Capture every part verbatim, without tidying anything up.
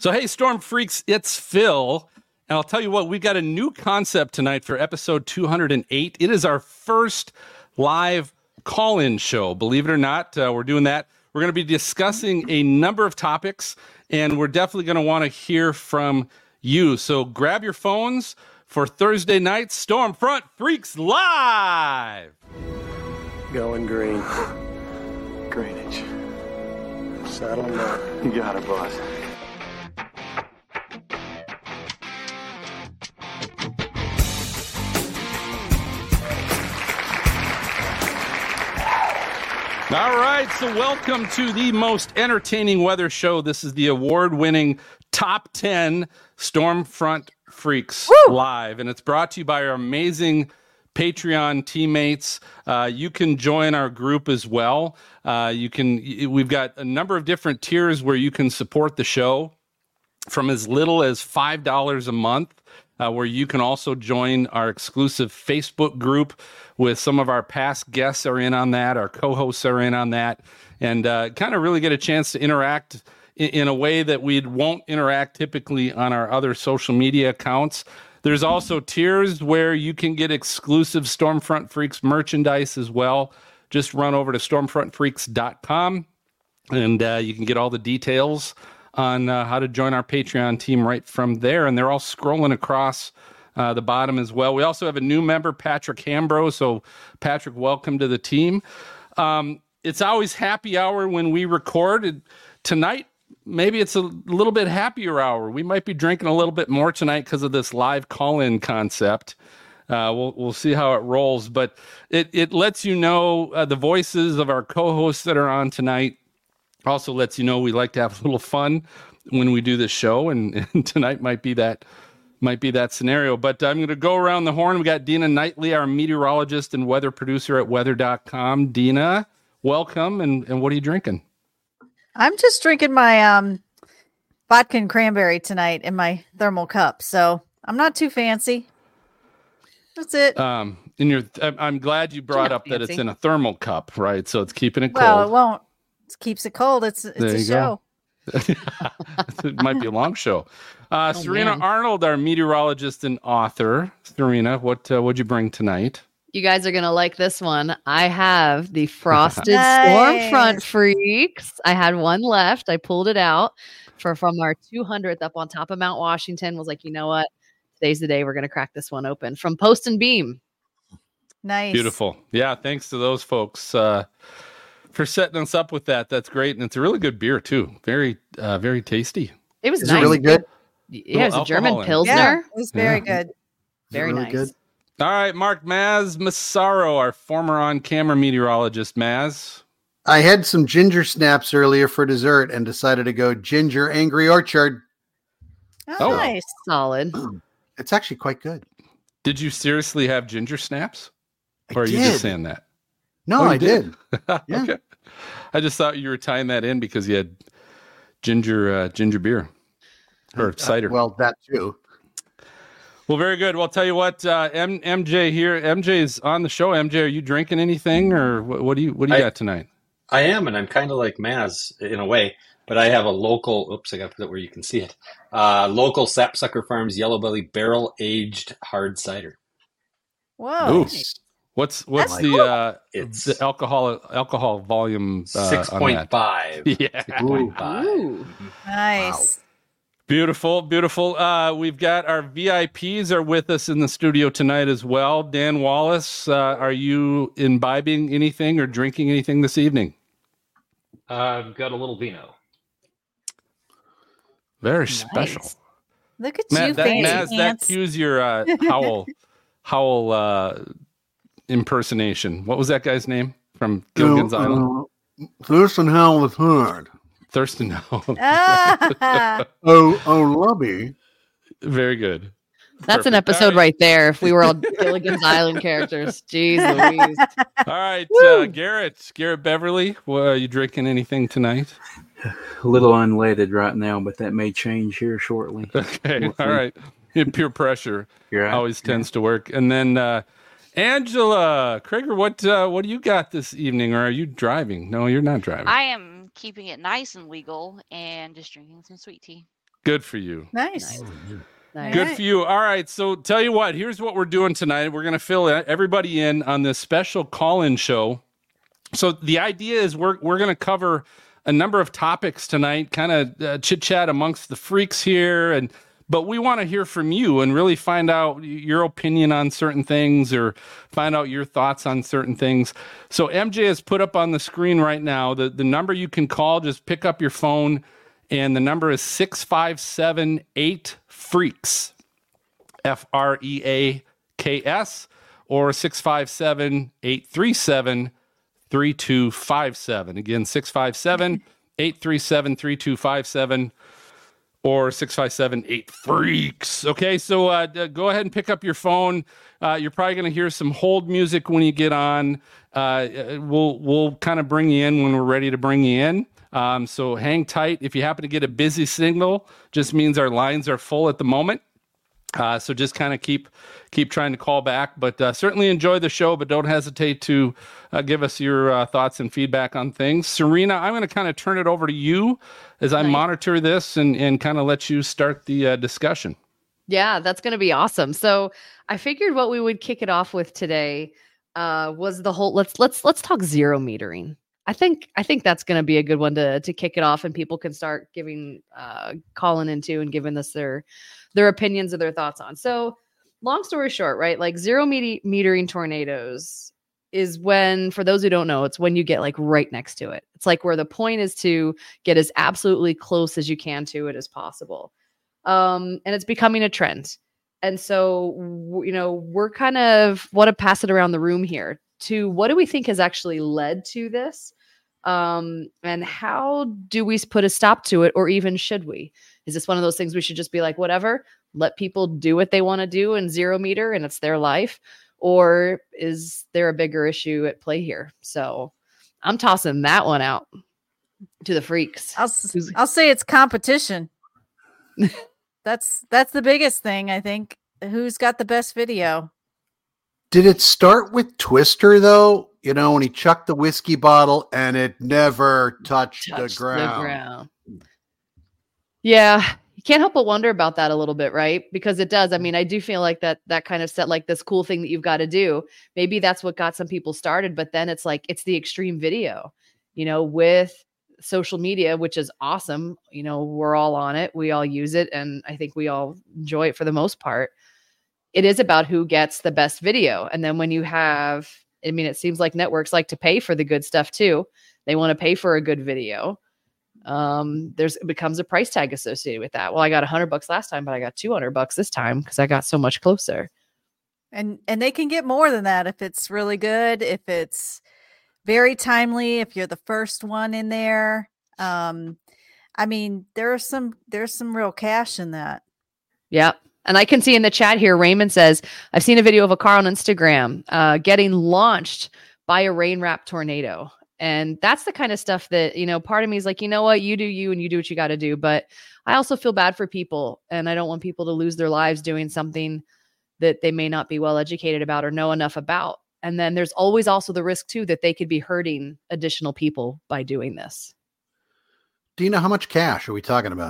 So, hey, Storm Freaks, it's Phil. And I'll tell you what, we've got a new concept tonight for episode two hundred eight. It is our first live call-in show. Believe it or not, uh, we're doing that. We're going to be discussing a number of topics, and we're definitely going to want to hear from you. So grab your phones for Thursday night Stormfront Freaks Live. Going green. Greenwich. Saddle them up. You got it, boss. All right, so welcome to the most entertaining weather show. This is the award-winning Top ten Stormfront Freaks Woo! Live, and it's brought to you by our amazing Patreon teammates. Uh, you can join our group as well. Uh, you can. We've got a number of different tiers where you can support the show, from as little as five dollars a month, uh, where you can also join our exclusive Facebook group with some of our past guests are in on that, our co-hosts are in on that, and uh, kind of really get a chance to interact in, in a way that we won't interact typically on our other social media accounts. There's also tiers where you can get exclusive Stormfront Freaks merchandise as well. Just run over to stormfront freaks dot com, and uh, you can get all the details on uh, how to join our Patreon team right from there. And they're all scrolling across uh, the bottom as well. We also have a new member, Patrick Hambro. So, Patrick, welcome to the team. Um, it's always happy hour when we record. Tonight, maybe it's a little bit happier hour. We might be drinking a little bit more tonight because of this live call-in concept. Uh, we'll we'll see how it rolls. But it, it lets you know uh, the voices of our co-hosts that are on tonight. Also lets you know we like to have a little fun when we do this show, and, and tonight might be that might be that scenario. But I'm going to go around the horn. We got Dina Knightley, our meteorologist and weather producer at weather dot com. Dina, welcome, and, and what are you drinking? I'm just drinking my um, vodka and cranberry tonight in my thermal cup, so I'm not too fancy. That's it. Um, in your, I'm glad you brought up fancy. That it's in a thermal cup, right? So it's keeping it cold. Well, it won't. It keeps it cold. It's it's a show. It might be a long show. Uh, oh, Serena man. Arnold, our meteorologist and author. Serena, what uh, what'd you bring tonight? You guys are gonna like this one. I have the Frosted Nice. Stormfront Freaks. I had one left. I pulled it out for from our two hundredth up on top of Mount Washington. Was like, you know what? Today's the day we're gonna crack this one open from Post and Beam. Nice. Beautiful. Yeah, thanks to those folks uh, for setting us up with that. That's great, and it's a really good beer too. Very, uh, very tasty. It was Is nice. it really good? Yeah, it was a German alcohol in it. Pilsner. Yeah, it was very Yeah. good. Very really nice. good? All right, Mark Maz Massaro, our former on-camera meteorologist. Maz. I had some ginger snaps earlier for dessert and decided to go ginger Angry Orchard. Oh, Oh. nice. Solid. It's actually quite good. Did you seriously have ginger snaps? I Or are you did. just saying that? No, Oh, you I did. Yeah. Okay. I just thought you were tying that in because you had ginger uh, ginger beer or cider. Uh, well, that too. Well, very good. Well, I'll tell you what, uh, M- MJ here. M J is on the show. M J, are you drinking anything, or what, what do you what do you I- got tonight? I am, and I'm kind of like Maz in a way, but I have a local, oops, I got to put it where you can see it. Uh, local Sapsucker Farms Yellow Belly barrel aged hard cider. Whoa. Ooh. What's what's That's the cool. uh, It's the alcohol alcohol volume uh, six on point that? five. Yeah. six point five. Ooh. Nice. Beautiful, beautiful. Uh, we've got our V I Ps are with us in the studio tonight as well. Dan Wallace, uh, are you imbibing anything or drinking anything this evening? Uh, I've got a little vino. Very special. Nice. Look at Matt, you, that, fancy Maz, that pants. cues your uh, Howell Howell uh, impersonation. What was that guy's name from Gilligan's Uh, Island? uh, Thurston Howell the Third. Thurston Howell. Ah, Oh, oh, Lubby. Very good. That's an Perfect. episode All right. right there. If we were all Gilligan's Island characters. Jeez Louise. All right, Woo. uh, Garrett. Garrett Beverly, well, are you drinking anything tonight? A little unleaded right now, but that may change here shortly. Okay, We'll all see. right. Peer pressure You're right. always tends to work. And then uh, Angela Krager, what uh, what do you got this evening? Or are you driving? No, you're not driving. I am keeping it nice and legal and just drinking some sweet tea. Good for you. Nice. Nice. Good right. for you. All right. So tell you what, here's what we're doing tonight. We're going to fill everybody in on this special call-in show. So the idea is we're we're going to cover a number of topics tonight, kind of uh, chit-chat amongst the freaks here, and but we want to hear from you and really find out your opinion on certain things or find out your thoughts on certain things. So M J has put up on the screen right now the, the number you can call. Just pick up your phone, and the number is six five seven eight freaks, F R E A K S, or six five seven eight three seven three two five seven. Again, six five seven eight three seven three two five seven. Or six five seven eight freaks. Okay, so uh, d- go ahead and pick up your phone. Uh, you're probably going to hear some hold music when you get on. Uh, we'll we'll kind of bring you in when we're ready to bring you in. Um, so hang tight. If you happen to get a busy signal, just means our lines are full at the moment. Uh, so just kind of keep keep trying to call back, but uh, certainly enjoy the show. But don't hesitate to uh, give us your uh, thoughts and feedback on things. Serena, I'm going to kind of turn it over to you as I Nice. monitor this and, and kind of let you start the uh, discussion. Yeah, that's going to be awesome. So I figured what we would kick it off with today uh, was the whole let's let's let's talk zero metering. I think I think that's going to be a good one to to kick it off, and people can start giving uh, calling into and giving us their their opinions or their thoughts on. So long story short, right? Like zero met- metering tornadoes is when, for those who don't know, it's when you get like right next to it. It's like where the point is to get as absolutely close as you can to it as possible. Um, and it's becoming a trend. And so, w- you know, we're kind of want to pass it around the room here to what do we think has actually led to this? Um, and how do we put a stop to it, or even should we? Is this one of those things we should just be like, whatever, let people do what they want to do and zero meter and it's their life? Or is there a bigger issue at play here? So I'm tossing that one out to the freaks. I'll s- I'll say it's competition. that's that's the biggest thing, I think. Who's got the best video? Did it start with Twister, though? You know, when he chucked the whiskey bottle and it never touched, Touch the ground. the ground. Yeah, you can't help but wonder about that a little bit, right? Because it does. I mean, I do feel like that that kind of set like this cool thing that you've got to do. Maybe that's what got some people started, but then it's like it's the extreme video, you know, with social media, which is awesome. You know, we're all on it. We all use it, and I think we all enjoy it for the most part. It is about who gets the best video. And then when you have, I mean, it seems like networks like to pay for the good stuff too. They want to pay for a good video. Um, there's it becomes a price tag associated with that. Well, I got a hundred bucks last time, but I got two hundred bucks this time because I got so much closer. And and they can get more than that if it's really good, if it's very timely, if you're the first one in there. Um, I mean, there's some there's some real cash in that. Yeah. And I can see in the chat here, Raymond says, I've seen a video of a car on Instagram uh, getting launched by a rain wrap tornado. And that's the kind of stuff that, you know, part of me is like, you know what, you do you and you do what you got to do. But I also feel bad for people, and I don't want people to lose their lives doing something that they may not be well educated about or know enough about. And then there's always also the risk too that they could be hurting additional people by doing this. Do you know how much cash are we talking about?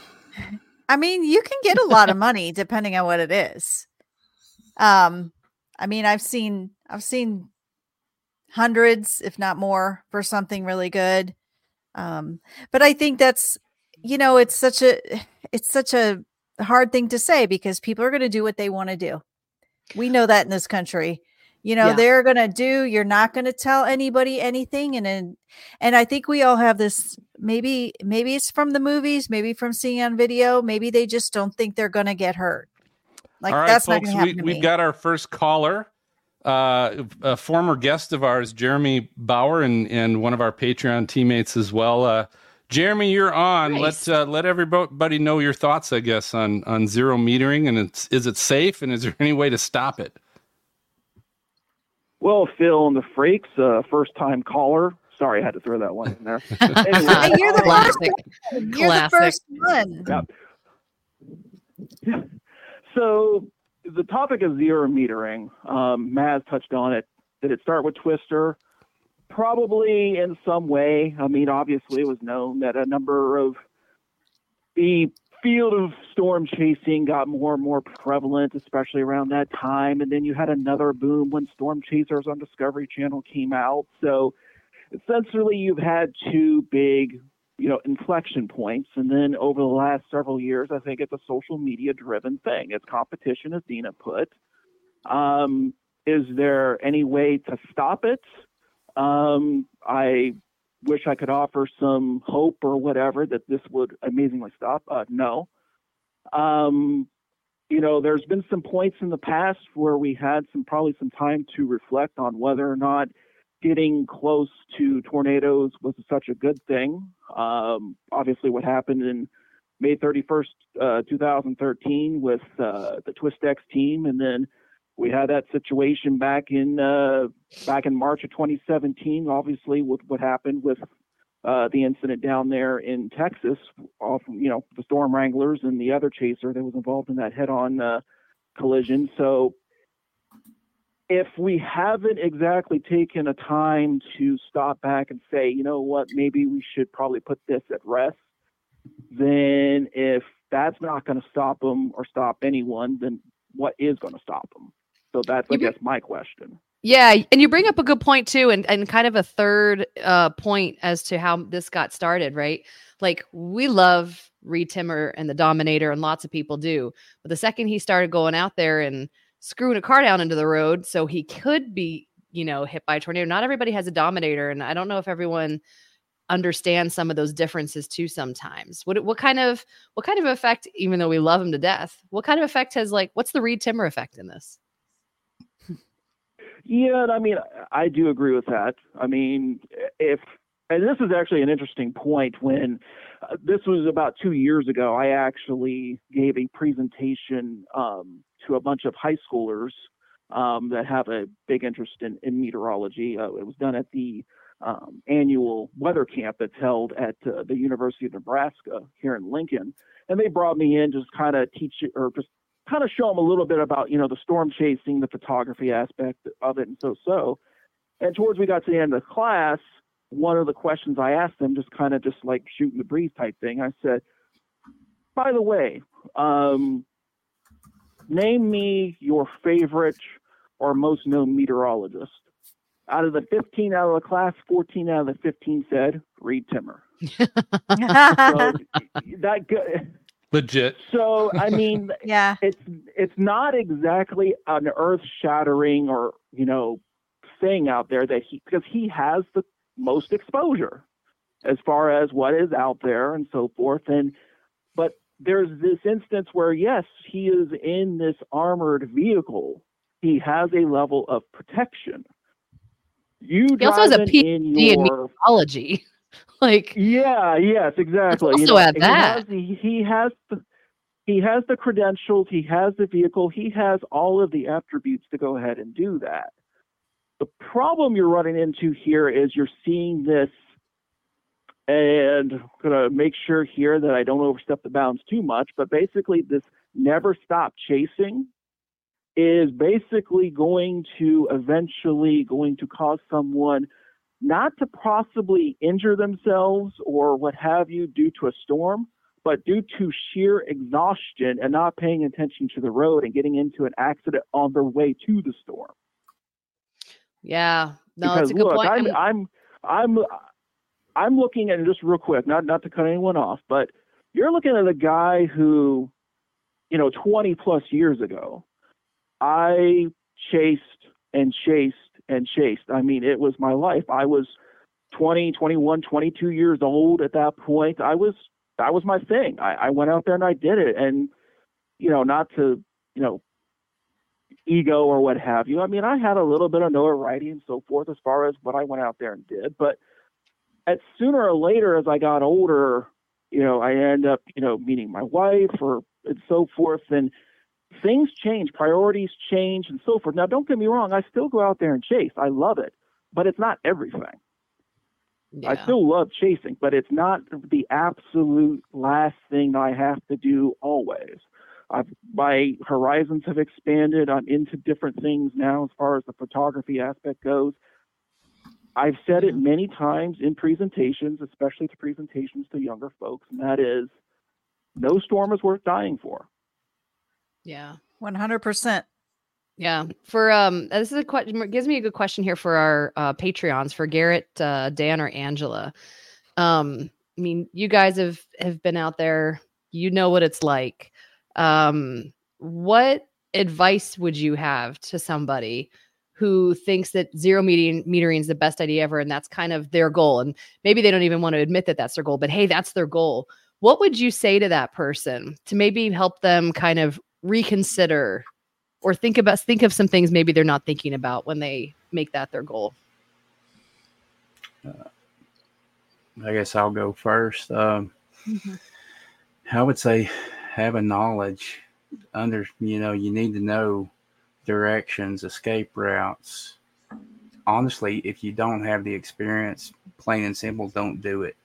I mean, you can get a lot of money depending on what it is. Um, I mean, I've seen I've seen hundreds, if not more, for something really good. Um, but I think that's, you know, it's such a it's such a hard thing to say because people are going to do what they want to do. We know that in this country. You know, Yeah. they're going to do, you're not going to tell anybody anything. And, and, and I think we all have this, maybe, maybe it's from the movies, maybe from seeing on video. Maybe they just don't think they're going to get hurt. Like All right, that's not folks, going to happen we, to we've me. got our first caller, uh, a former guest of ours, Jeremy Bauer, and, and one of our Patreon teammates as well. Uh, Jeremy, you're on. Nice. Let uh, let everybody know your thoughts, I guess, on, on zero metering, and it's, is it safe, and is there any way to stop it? Well, Phil and the freaks, uh, first-time caller. Sorry, I had to throw that one in there. Hey, you're the Classic. first one. You're Classic. the first one. Yeah. So the topic of zero metering, um, Maz touched on it. Did it start with Twister? Probably in some way. I mean, obviously it was known that a number of the field of storm chasing got more and more prevalent, especially around that time. And then you had another boom when Storm Chasers on Discovery Channel came out. So essentially you've had two big, you know, inflection points. And then over the last several years, I think it's a social media driven thing. It's competition, as Dina put. Um, is there any way to stop it? Um, I wish I could offer some hope or whatever that this would amazingly stop. Uh, no. Um, you know, there's been some points in the past where we had some probably some time to reflect on whether or not getting close to tornadoes was such a good thing. Um, obviously, what happened in May thirty-first, uh, two thousand thirteen with uh, the TwistX team, and then we had that situation back in uh, back in March of twenty seventeen, obviously, with what happened with uh, the incident down there in Texas, off, you know, the Storm Wranglers and the other chaser that was involved in that head-on uh, collision. So if we haven't exactly taken a time to stop back and say, you know what, maybe we should probably put this at rest, then if that's not going to stop them or stop anyone, then what is going to stop them? So that's, I guess, my question. Yeah, and you bring up a good point too, and, and kind of a third uh, point as to how this got started, right? Like, we love Reed Timmer and the Dominator, and lots of people do. But the second he started going out there and screwing a car down into the road so he could be, you know, hit by a tornado, not everybody has a Dominator, and I don't know if everyone understands some of those differences too sometimes. What what kind of what kind of effect, even though we love him to death, what kind of effect has, like, what's the Reed Timmer effect in this? Yeah, I mean, I do agree with that. I mean, if, and this is actually an interesting point, when uh, this was about two years ago, I actually gave a presentation um, to a bunch of high schoolers um, that have a big interest in, in meteorology. Uh, it was done at the um, annual weather camp that's held at uh, the University of Nebraska here in Lincoln. And they brought me in just kind of teach it, or just kind of show them a little bit about, you know, the storm chasing, the photography aspect of it, and so so. And towards we got to the end of the class, one of the questions I asked them, just kind of just like shooting the breeze type thing, I said, by the way, um, name me your favorite or most known meteorologist. Out of the fifteen out of the class, fourteen out of the fifteen said Reed Timmer. So that good. Legit. So, I mean, yeah, it's it's not exactly an earth-shattering or, you know, thing out there that he, because he has the most exposure as far as what is out there and so forth. And but there's this instance where, yes, he is in this armored vehicle. He has a level of protection. You he also has a P H D in, your... in meteorology. Like, yeah, yes, exactly. Also you know, add that. He has, the, he has the he has the credentials, he has the vehicle, he has all of the attributes to go ahead and do that. The problem you're running into here is you're seeing this, and I'm gonna make sure here that I don't overstep the bounds too much, but basically this never stop chasing is basically going to eventually going to cause someone not to possibly injure themselves or what have you due to a storm, but due to sheer exhaustion and not paying attention to the road and getting into an accident on their way to the storm. Yeah, no, because that's a good look, point. I'm, I'm, I'm, I'm looking at it just real quick, not not to cut anyone off, but you're looking at a guy who, you know, twenty plus years ago, I chased and chased and chased. I mean, it was my life. I was twenty, twenty-one, twenty-two years old at that point. I was, that was my thing. I, I went out there and I did it. And, you know, not to, you know, ego or what have you. I mean, I had a little bit of notoriety and so forth as far as what I went out there and did. But at sooner or later, as I got older, you know, I end up, you know, meeting my wife or and so forth. And things change, priorities change, and so forth. Now, don't get me wrong. I still go out there and chase. I love it, but it's not everything. Yeah. I still love chasing, but it's not the absolute last thing that I have to do always. I've, my horizons have expanded. I'm into different things now as far as the photography aspect goes. I've said it many times in presentations, especially to presentations to younger folks, and that is, no storm is worth dying for. Yeah. one hundred percent. Yeah. For um, this is a question. Gives me a good question here for our uh, Patreons, for Garrett, uh, Dan, or Angela. Um, I mean, you guys have have been out there. You know what it's like. Um, what advice would you have to somebody who thinks that zero metering, metering is the best idea ever, and that's kind of their goal? And maybe they don't even want to admit that that's their goal, but hey, that's their goal. What would you say to that person to maybe help them kind of reconsider or think about think of some things maybe they're not thinking about when they make that their goal? Uh, I guess I'll go first. Um, Mm-hmm. I would say have a knowledge under, you know, you need to know directions, escape routes. Honestly, if you don't have the experience, plain and simple, don't do it.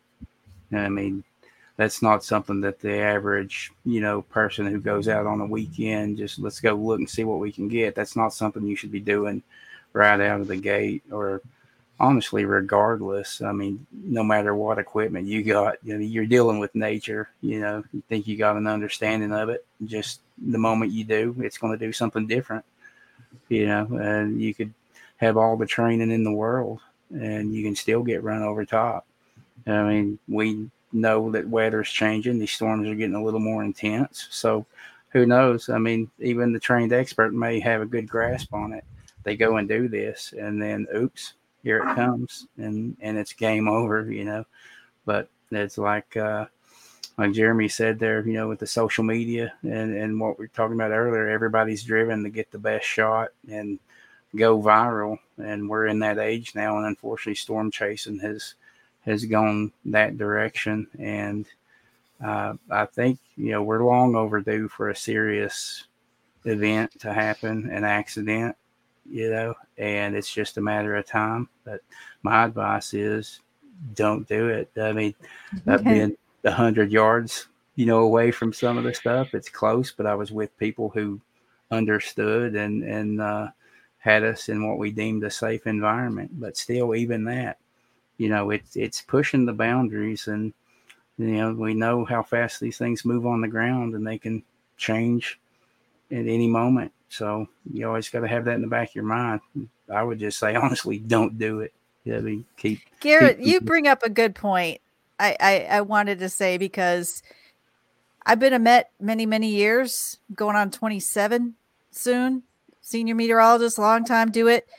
I mean, that's not something that the average, you know, person who goes out on a weekend, just let's go look and see what we can get. That's not something you should be doing right out of the gate, or honestly, regardless. I mean, no matter what equipment you got, you know, you're dealing with nature, you know, you think you got an understanding of it. Just the moment you do, it's going to do something different, you know, and you could have all the training in the world and you can still get run over top. I mean, we know that weather's changing. These storms are getting a little more intense. So who knows? I mean, even the trained expert may have a good grasp on it. They go and do this and then, oops, here it comes, and, and it's game over, you know. But it's like, uh, like Jeremy said there, you know, with the social media and, and what we were talking about earlier, everybody's driven to get the best shot and go viral. And we're in that age now. And unfortunately, storm chasing has, has gone that direction. And uh, I think, you know, we're long overdue for a serious event to happen, an accident, you know, and it's just a matter of time. But my advice is don't do it. I mean, I've been a hundred yards, you know, away from some of the stuff. It's close, but I was with people who understood and, and, uh, had us in what we deemed a safe environment. But still, even that, you know, it's, it's pushing the boundaries, and, you know, we know how fast these things move on the ground, and they can change at any moment. So you always got to have that in the back of your mind. I would just say, honestly, don't do it. Yeah, I mean, keep Garrett, keep, you bring up a good point. I, I, I wanted to say, because I've been a Met many, many years, going on twenty-seven soon, senior meteorologist, long time, do it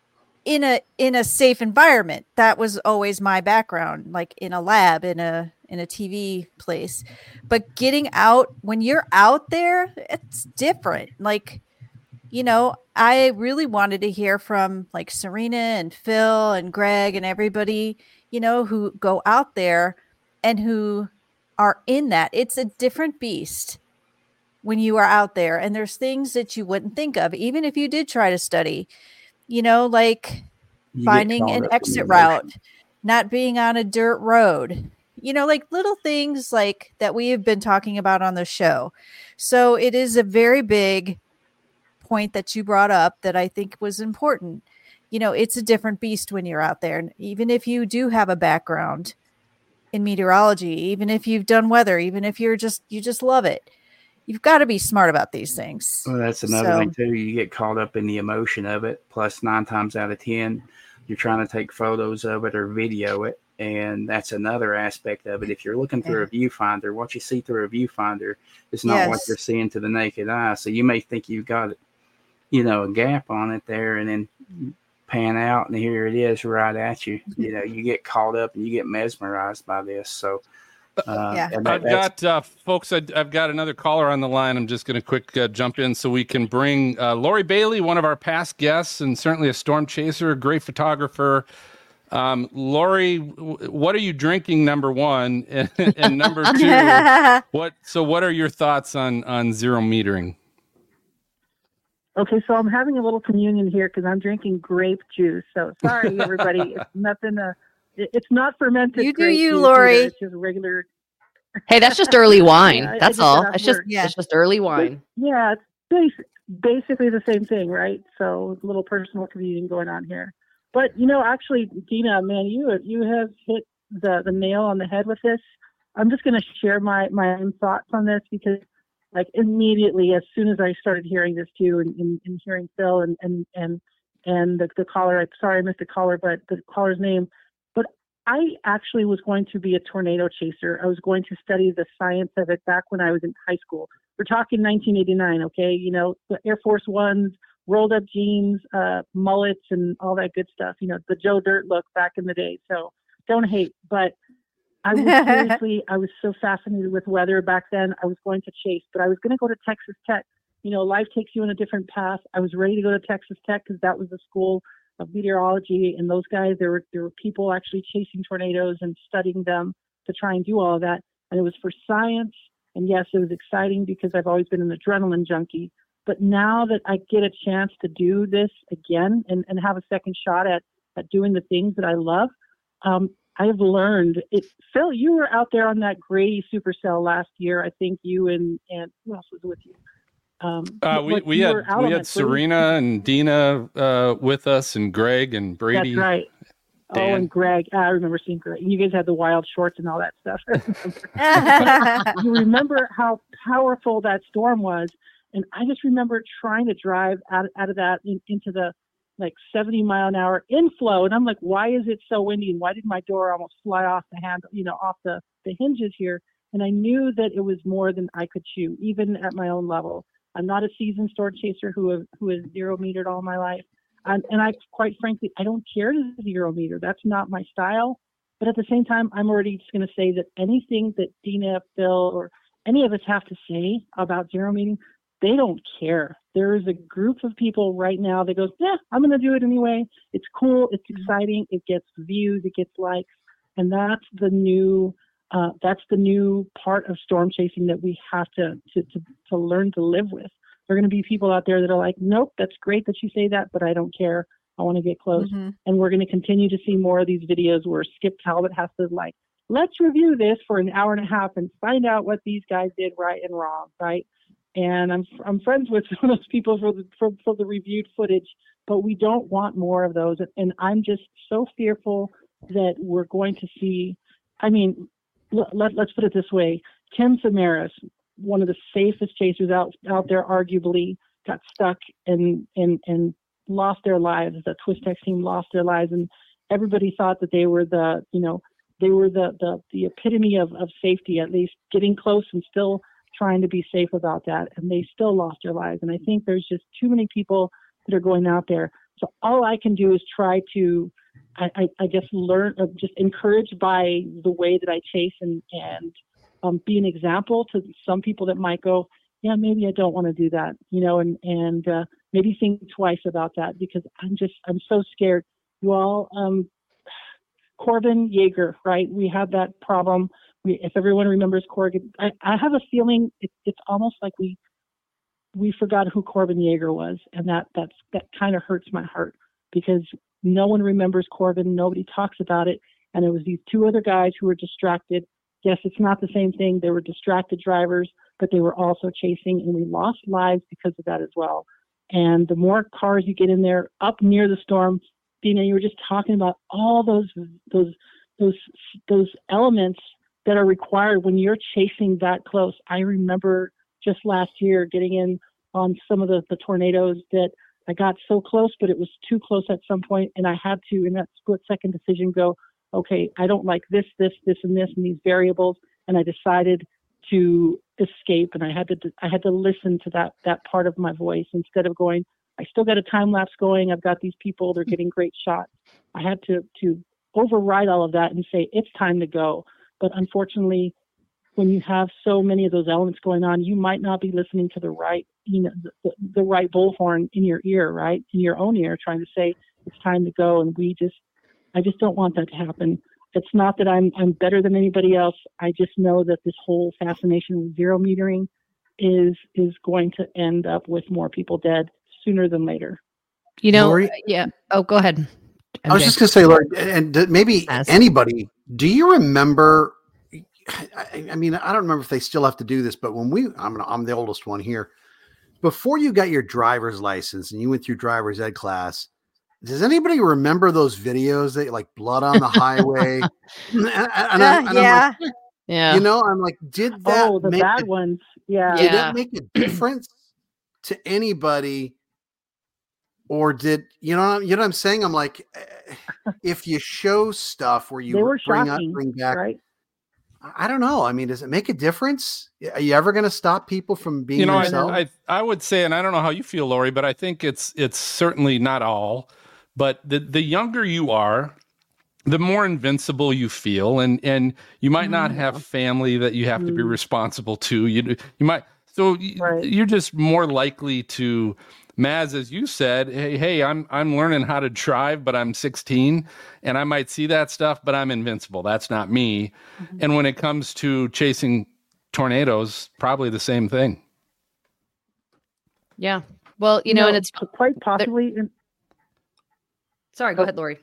in a, in a safe environment. That was always my background, like in a lab, in a, in a T V place. But getting out, when you're out there, it's different. Like, you know, I really wanted to hear from like Serena and Phil and Greg and everybody, you know, who go out there and who are in that. It's a different beast when you are out there, and there's things that you wouldn't think of, even if you did try to study, you know, like you finding an exit route, not being on a dirt road, you know, like little things like that we have been talking about on the show. So it is a very big point that you brought up that I think was important. You know, it's a different beast when you're out there. And even if you do have a background in meteorology, even if you've done weather, even if you're just, you just love it, you've got to be smart about these things. Well, that's another So- thing too. You get caught up in the emotion of it. Plus, nine times out of ten, you're trying to take photos of it or video it, and that's another aspect of it. If you're looking through a viewfinder, what you see through a viewfinder is not what Yes. you're seeing to the naked eye. So you may think you've got, you know, a gap on it there, and then pan out, and here it is right at you. You know, you get caught up and you get mesmerized by this. So. Uh, Yeah. and that- I've that's- got uh, folks. I, I've got another caller on the line. I'm just going to quick uh, jump in so we can bring uh, Lori Bailey, one of our past guests, and certainly a storm chaser, a great photographer. Um, Lori, w- what are you drinking? Number one, and, and number two, what? So, what are your thoughts on on zero metering? Okay, so I'm having a little communion here because I'm drinking grape juice. So sorry, everybody. It's nothing. Uh, it- it's not fermented. You do grape you, juice Lori. either. It's just regular. Hey, that's just early wine. Yeah, I- I That's just all. got off It's just work. Yeah. it's just early wine. Yeah, it's bas- basically the same thing, right? So a little personal communion going on here. But you know, actually, Dina, man, you you have hit the the nail on the head with this. I'm just going to share my, my own thoughts on this because like immediately, as soon as I started hearing this too and, and, and hearing Phil and, and, and, and the, the caller, I'm sorry I missed the caller, but the caller's name, but I actually was going to be a tornado chaser. I was going to study the science of it back when I was in high school. We're talking nineteen eighty-nine, okay? You know, the Air Force Ones, rolled up jeans, uh, mullets, and all that good stuff. You know, the Joe Dirt look back in the day. So don't hate. But I was seriously, I was so fascinated with weather back then. I was going to chase, but I was going to go to Texas Tech. You know, life takes you in a different path. I was ready to go to Texas Tech because that was the school of meteorology. And those guys, there were there were people actually chasing tornadoes and studying them to try and do all of that. And it was for science. And yes, it was exciting because I've always been an adrenaline junkie. But now that I get a chance to do this again and, and have a second shot at, at doing the things that I love, um, I've learned it. Phil, you were out there on that Grady Supercell last year. I think you and, and who else was with you? Um, uh, we we had we had Serena and Dina uh, with us, and Greg and Brady. That's right. Dan. Oh, and Greg. I remember seeing Greg. You guys had the wild shorts and all that stuff. You remember how powerful that storm was. And I just remember trying to drive out, out of that in, into the like seventy mile an hour inflow. And I'm like, why is it so windy? And why did my door almost fly off the handle, you know, off the, the hinges here? And I knew that it was more than I could chew, even at my own level. I'm not a seasoned storm chaser who have, who has zero metered all my life. And, and I, quite frankly, I don't care to zero meter. That's not my style. But at the same time, I'm already just going to say that anything that Dina, Phil, or any of us have to say about zero metering, they don't care. There is a group of people right now that goes, yeah, I'm going to do it anyway. It's cool. It's exciting. It gets views. It gets likes. And that's the new, uh, that's the new part of storm chasing that we have to, to, to, to learn to live with. There are going to be people out there that are like, nope, that's great that you say that, but I don't care. I want to get close. Mm-hmm. And we're going to continue to see more of these videos where Skip Talbot has to like, let's review this for an hour and a half and find out what these guys did right and wrong, right? And I'm I'm friends with some of those people for the for, for the reviewed footage, but we don't want more of those. And I'm just so fearful that we're going to see. I mean, let, let, let's put it this way: Tim Samaras, one of the safest chasers out out there, arguably, got stuck and and and lost their lives. The Twistex team lost their lives, and everybody thought that they were the you know they were the the the epitome of of safety, at least getting close and still trying to be safe about that, and they still lost their lives. And I think there's just too many people that are going out there. So all I can do is try to, I, I, I guess, learn, uh, just encouraged by the way that I chase and, and um, be an example to some people that might go, yeah, maybe I don't want to do that, you know, and, and uh, maybe think twice about that because I'm just, I'm so scared. You all, um, Corbin Yeager, right? We had that problem. We, if everyone remembers Corbin, I, I have a feeling it, it's almost like we we forgot who Corbin Yeager was, and that that's that kind of hurts my heart because no one remembers Corbin, nobody talks about it, and it was these two other guys who were distracted. Yes, it's not the same thing. They were distracted drivers, but they were also chasing, and we lost lives because of that as well. And the more cars you get in there up near the storm, Dina, you were just talking about all those those those those elements that are required when you're chasing that close. I remember just last year getting in on some of the, the tornadoes that I got so close, but it was too close at some point, and I had to, in that split second decision, go, okay, I don't like this, this, this, and this, and these variables, and I decided to escape, and I had to I had to listen to that that part of my voice instead of going, I still got a time lapse going, I've got these people, they're getting great shots. I had to to override all of that and say, it's time to go. But unfortunately, when you have so many of those elements going on, you might not be listening to the right, you know, the, the right bullhorn in your ear, right, in your own ear, trying to say it's time to go. And we just, I just don't want that to happen. It's not that I'm I'm better than anybody else. I just know that this whole fascination with zero metering is is going to end up with more people dead sooner than later. You know, Lori? yeah. Oh, go ahead. M J. I was just going to say, Lori, and maybe Yes. anybody, do you remember? I, I mean, I don't remember if they still have to do this, but when we, I'm, I'm the oldest one here. Before you got your driver's license and you went through driver's ed class, does anybody remember those videos that like blood on the highway? and, and, and Uh, I'm, and yeah. I'm like, Yeah. You know, I'm like, did that Oh, the make bad a, ones. Yeah. did Yeah. that make a difference to anybody? Or did you know you know what I'm saying? I'm like, eh, if you show stuff where you They were bring up shocking, bring back, right? I don't know. I mean, does it make a difference? Are you ever going to stop people from being You know, themselves? I, I I would say, and I don't know how you feel, Lori, but I think it's it's certainly not all. But the the younger you are, the more invincible you feel, and and you might not have family that you have to be Mm. responsible to. You you might so y- Right. you're just more likely to. Maz, as you said, hey, hey, I'm I'm learning how to drive, but I'm sixteen, and I might see that stuff, but I'm invincible. That's not me. Mm-hmm. And when it comes to chasing tornadoes, probably the same thing. Yeah. Well, you know, and it's quite possibly. In, sorry, go ahead, Lori.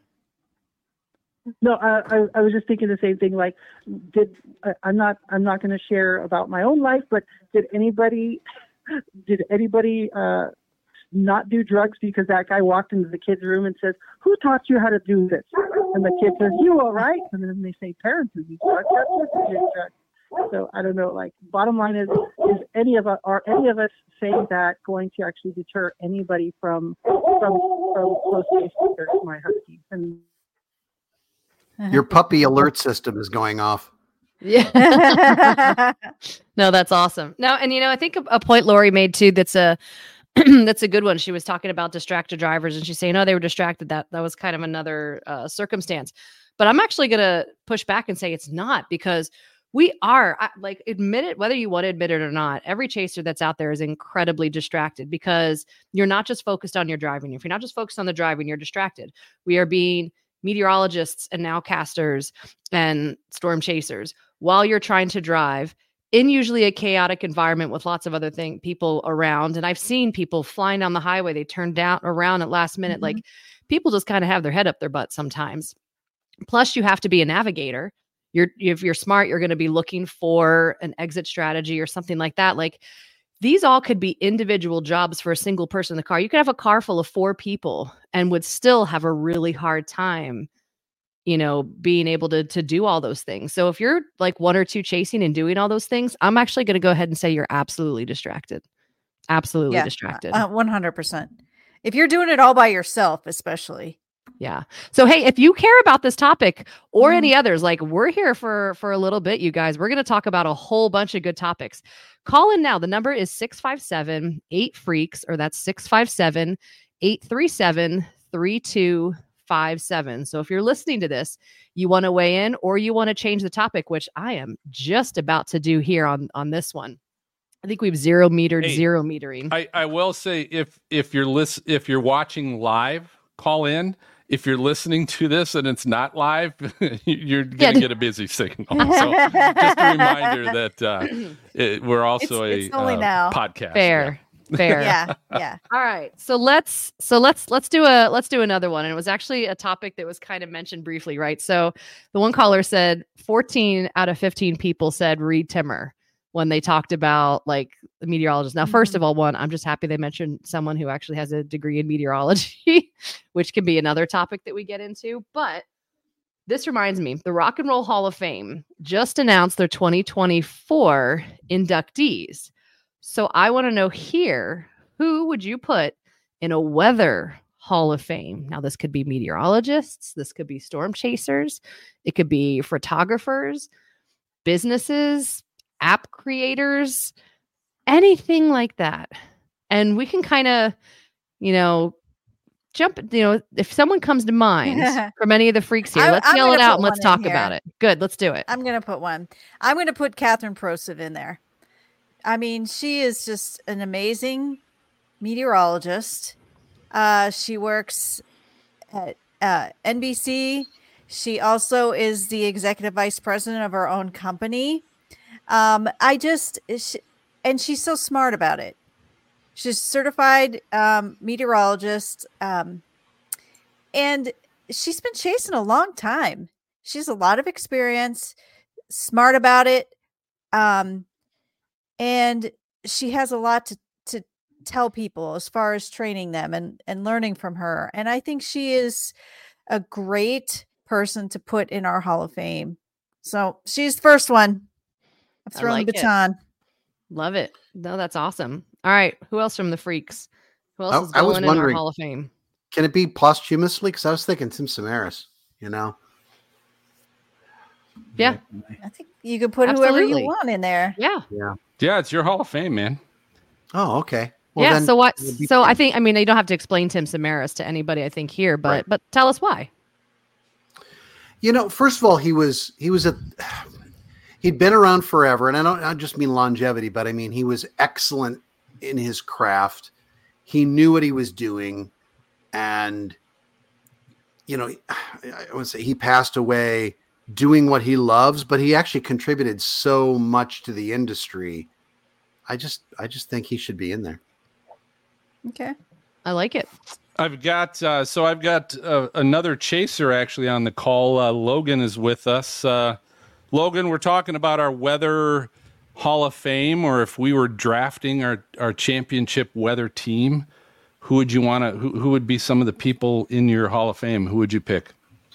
no, I, I I was just thinking the same thing. Like, did I, I'm not I'm not going to share about my own life, but did anybody did anybody uh, not do drugs because that guy walked into the kid's room and says, "Who taught you how to do this?" And the kid says, "You all right?" And then they say, "Parents who use drugs, that's what they did drugs." So I don't know. Like, bottom line is, is any of us are any of us saying that going to actually deter anybody from from from close to my husky? And Your puppy alert system is going off. Yeah. No, that's awesome. No, and you know, I think a, a point Lori made too that's a that's a good one. She was talking about distracted drivers and she's saying, "Oh, they were distracted." That that was kind of another uh, circumstance. But I'm actually going to push back and say it's not, because we are I, like, admit it, whether you want to admit it or not, every chaser that's out there is incredibly distracted, because you're not just focused on your driving. If you're not just focused on the driving, you're distracted. We are being meteorologists and nowcasters and storm chasers while you're trying to drive in usually a chaotic environment with lots of other thing people around. And I've seen people flying down the highway, they turn down around at last minute. Mhm. Like, people just kind of have their head up their butt sometimes. Plus, you have to be a navigator. You're if you're smart, you're going to be looking for an exit strategy or something like that. Like, these all could be individual jobs for a single person in the car. You could have a car full of four people and would still have a really hard time, you know, being able to to do all those things. So if you're like one or two chasing and doing all those things, I'm actually going to go ahead and say you're absolutely distracted. Absolutely Yeah, distracted. uh, one hundred percent. If you're doing it all by yourself, especially. Yeah. So, hey, if you care about this topic or Mhm. any others, like, we're here for for a little bit, you guys. We're going to talk about a whole bunch of good topics. Call in now. The number is six five seven, eight freaks, or that's six five seven, eight three seven, three two five seven. So if you're listening to this, you want to weigh in or you want to change the topic, which I am just about to do here on on this one. I think we've zero metered, Hey, zero metering. I, I will say, if if you're list, if you're watching live, call in. If you're listening to this and it's not live, you're going to Yeah. get a busy signal. So just a reminder that uh, it, we're also It's- a it's only uh, now. podcast. Fair. Fair. Yeah, yeah. All right. So let's so let's let's do a let's do another one. And it was actually a topic that was kind of mentioned briefly, right? So the one caller said fourteen out of fifteen people said Reed Timmer when they talked about, like, the meteorologist. Now, first of all, one, I'm just happy they mentioned someone who actually has a degree in meteorology, which can be another topic that we get into. But this reminds me, the Rock and Roll Hall of Fame just announced their twenty twenty-four inductees. So I want to know here, who would you put in a weather Hall of Fame? Now, this could be meteorologists, this could be storm chasers, it could be photographers, businesses, app creators, anything like that. And we can kind of, you know, jump, you know, if someone comes to mind from any of the freaks here, I- let's I'm yell it gonna out put and let's one in talk here. about it. Good, let's do it. I'm going to put one. I'm going to put Catherine Prosiv in there. I mean, she is just an amazing meteorologist. Uh, she works at uh, N B C. She also is the executive vice president of her own company. Um, I just, she, and she's so smart about it. She's a certified um, meteorologist. Um, and she's been chasing a long time. She has a lot of experience, smart about it. Um, and she has a lot to, to tell people as far as training them and, and learning from her. And I think she is a great person to put in our Hall of Fame. So she's the first one. Throwing like the baton. It. Love it. No, that's awesome. All right. Who else from the Freaks? Who else I, is I was going in our wondering, Hall of Fame? can it be posthumously? Because I was thinking Tim Samaras, you know? Yeah. I think you could put whoever Absolutely. you want in there. Yeah. Yeah. Yeah, it's your Hall of Fame, man. Oh, okay. Well, yeah. then So what? it would be So I Tim. think, I mean, you don't have to explain Tim Samaras to anybody, I think, here, but Right. but tell us why. You know, first of all, he was he was a he'd been around forever, and I don't I just mean longevity, but I mean he was excellent in his craft. He knew what he was doing, and you know, I would say he passed away doing what he loves, but he actually contributed so much to the industry. I just I just think he should be in there. Okay. I like it. I've got uh, so I've got uh, another chaser actually on the call. Uh, Logan is with us. Uh, Logan, we're talking about our weather Hall of Fame, or if we were drafting our, our championship weather team, who would you want to? Who, who would be some of the people in your Hall of Fame? Who would you pick?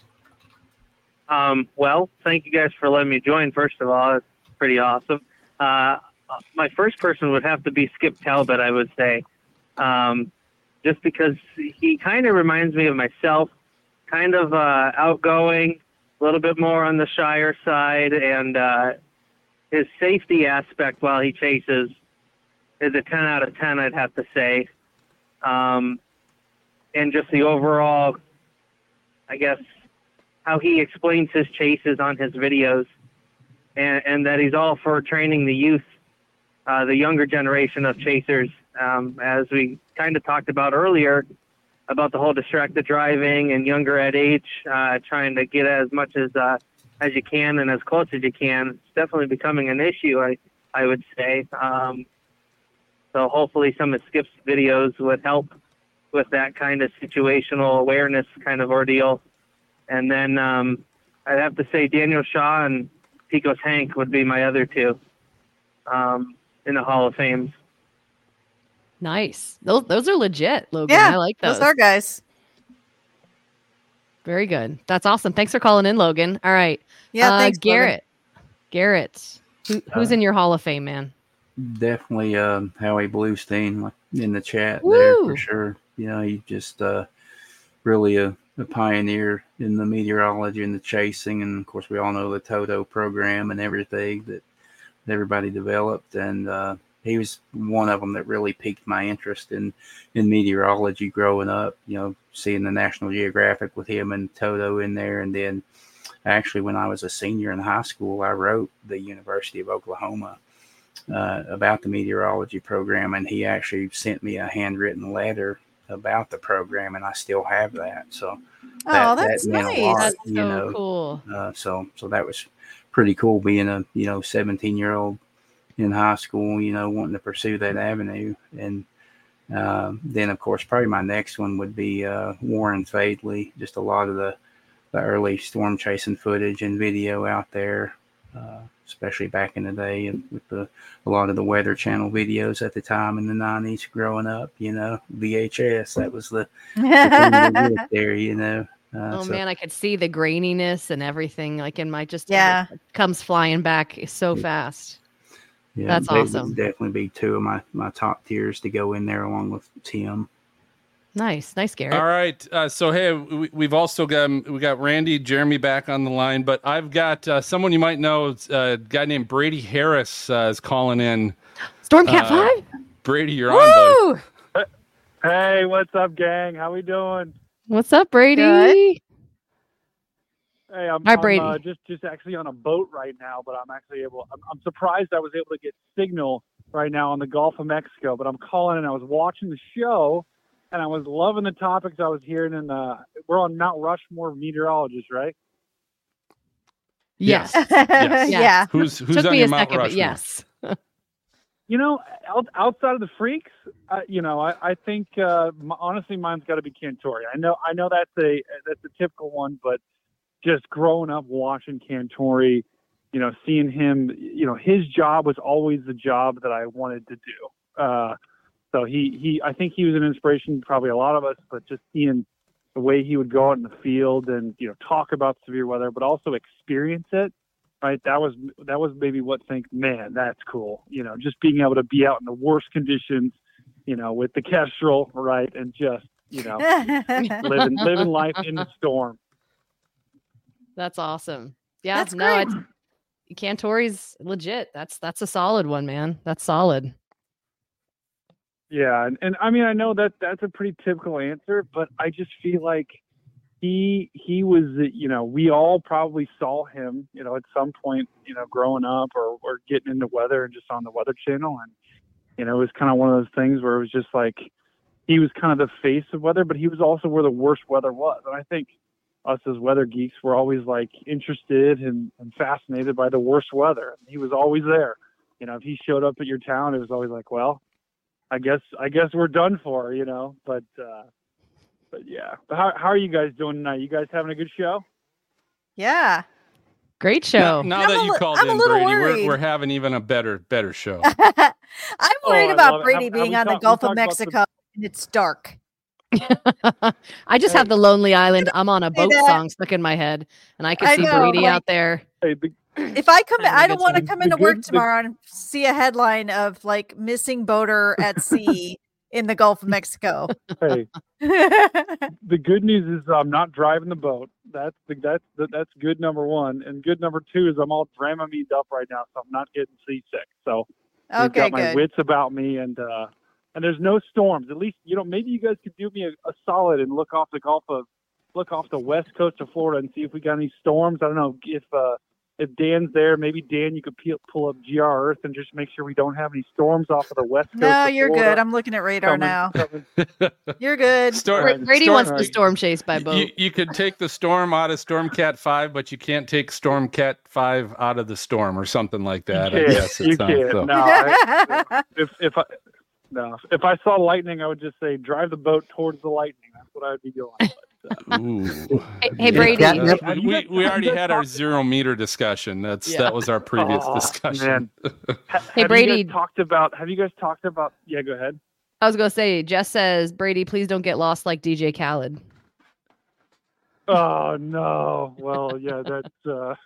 Um, well, thank you guys for letting me join. First of all, it's pretty awesome. Uh, my first person would have to be Skip Talbot, I would say. Um, just because he kind of reminds me of myself, kind of uh, outgoing, a little bit more on the shyer side, and uh, his safety aspect while he chases is a ten out of ten, I'd have to say. Um, and just the overall, I guess, how he explains his chases on his videos, and, and that he's all for training the youth, uh, the younger generation of chasers, um, as we kind of talked about earlier, about the whole distracted driving and younger at age, uh, trying to get as much as uh, as you can and as close as you can. It's definitely becoming an issue, I, I would say. Um, so hopefully some of Skip's videos would help with that kind of situational awareness kind of ordeal. And then um, I'd have to say Daniel Shaw and Pecos Hank would be my other two um, in the Hall of Fame. Nice. Those those are legit, Logan. Yeah, I like those. Those are guys. Very good. That's awesome. Thanks for calling in, Logan. All right. Yeah, uh, thanks, Logan. Garrett. Garrett. Who, who's Uh, in your Hall of Fame, man? Definitely um, Howie Bluestein like, in the chat Woo! there for sure. You know, he just uh, really a, a pioneer in the meteorology and the chasing. And of course, we all know the Toto program and everything that everybody developed. And uh, he was one of them that really piqued my interest in, in meteorology growing up, you know, seeing the National Geographic with him and Toto in there. And then actually, when I was a senior in high school, I wrote the University of Oklahoma uh, about the meteorology program. And he actually sent me a handwritten letter about the program, and I still have that. So that, Oh, that's that meant nice. a lot, That's you so know. cool. Uh, so, so that was pretty cool being a, you know, seventeen year old in high school, you know, wanting to pursue that avenue. And uh, then of course, probably my next one would be uh, Warren Fadley, just a lot of the, the early storm chasing footage and video out there, uh, especially back in the day with the, a lot of the Weather Channel videos at the time in the nineties growing up, you know, V H S, that was the, the thing to get there, you know. Uh, Oh so- man, I could see the graininess and everything, like in my just Yeah. it comes flying back so fast. Yeah, That's they would awesome. Definitely be two of my, my top tiers to go in there along with Tim. Nice, nice, Garrett. All right. Uh, so hey, we, we've also got we got Randy, Jeremy back on the line, but I've got uh, someone you might know. It's a guy named Brady Harris uh, is calling in. Stormcat Uh, Five. Brady, you're on, buddy. Woo! Hey, what's up, gang? How we doing? What's up, Brady? Good. Hey, I'm, Hi, I'm Brady. uh, just just actually on a boat right now, but I'm actually able. I'm, I'm surprised I was able to get signal right now on the Gulf of Mexico. But I'm calling and I was watching the show, and I was loving the topics I was hearing. And uh, we're on Mount Rushmore meteorologists, right? Yes. Yes. Yeah. Who's who's Took on me your a Mount second, but Rushmore? yes. You know, out, outside of the freaks, uh, you know, I, I think uh, m- honestly, mine's got to be Cantori. I know, I know that's a that's a typical one, but just growing up watching Cantori, you know, seeing him, you know, his job was always the job that I wanted to do. Uh, so he he, I think he was an inspiration to probably a lot of us, but just seeing the way he would go out in the field and you know talk about severe weather, but also experience it right? That was that was maybe what think, man, that's cool. You know, just being able to be out in the worst conditions, you know, with the Kestrel, right, and just you know, living living life in the storm. That's awesome. Yeah, That's no, great. it's Cantori's legit. That's that's a solid one, man. That's solid. Yeah, and, and I mean, I know that that's a pretty typical answer, but I just feel like he he was, you know, we all probably saw him, you know, at some point, you know, growing up or, or getting into weather and just on the Weather Channel, and you know, it was kind of one of those things where it was just like he was kind of the face of weather, but he was also where the worst weather was, and I think us as weather geeks were always like interested and, and fascinated by the worst weather. He was always there. You know, if he showed up at your town, it was always like, well, I guess I guess we're done for, you know. But uh, but yeah. But how how are you guys doing tonight? You guys having a good show? Yeah. Great show. Now, now I'm that a you li- called I'm a in, little Brady, we're, worried. we're having even a better better show. I'm Oh, worried I about love it. Brady Have- have being we on the talked- we Gulf of talked about the- Mexico and it's dark. I just have the Lonely Island. I'm on a boat that. song stuck in my head, and I can I see know, Brady like- out there. Hey, the, If I come, Having a I good don't want to time. come The into good- work the- tomorrow and see a headline of like missing boater at sea in the Gulf of Mexico. hey, the good news is I'm not driving the boat. That's the, that's the, that's good number one, and good number two is I'm all Dramamined up right now, so I'm not getting seasick. So I've Okay, got my good. wits about me, and uh, and there's no storms. At least you know maybe you guys could do me a, a solid and look off the Gulf of look off the west coast of Florida and see if we got any storms. I don't know if uh, if Dan's there. Maybe Dan, you could pe- pull up G R Earth and just make sure we don't have any storms off of the west coast. No, of you're Florida. good. I'm looking at radar Coming- now. coming- You're good. Storm, All right. Brady storm- wants the right. storm chase by boat. You, you could take the storm out of Stormcat five, but you can't take Stormcat five out of the storm or something like that. You I can't. guess it You sounds can't. so. No, I, if if I no, if I saw lightning, I would just say drive the boat towards the lightning. That's what I would be doing. But, uh, Ooh. Hey, hey, Brady. Catnip. Uh, we, we already had our zero meter discussion. That's Yeah. that was our previous oh, discussion. man. Ha- Hey, have Brady. You guys talked about? Have you guys talked about? Yeah, go ahead. I was gonna say, Jess says, Brady, please don't get lost like D J Khaled. Oh no. Well, yeah, that's. Uh,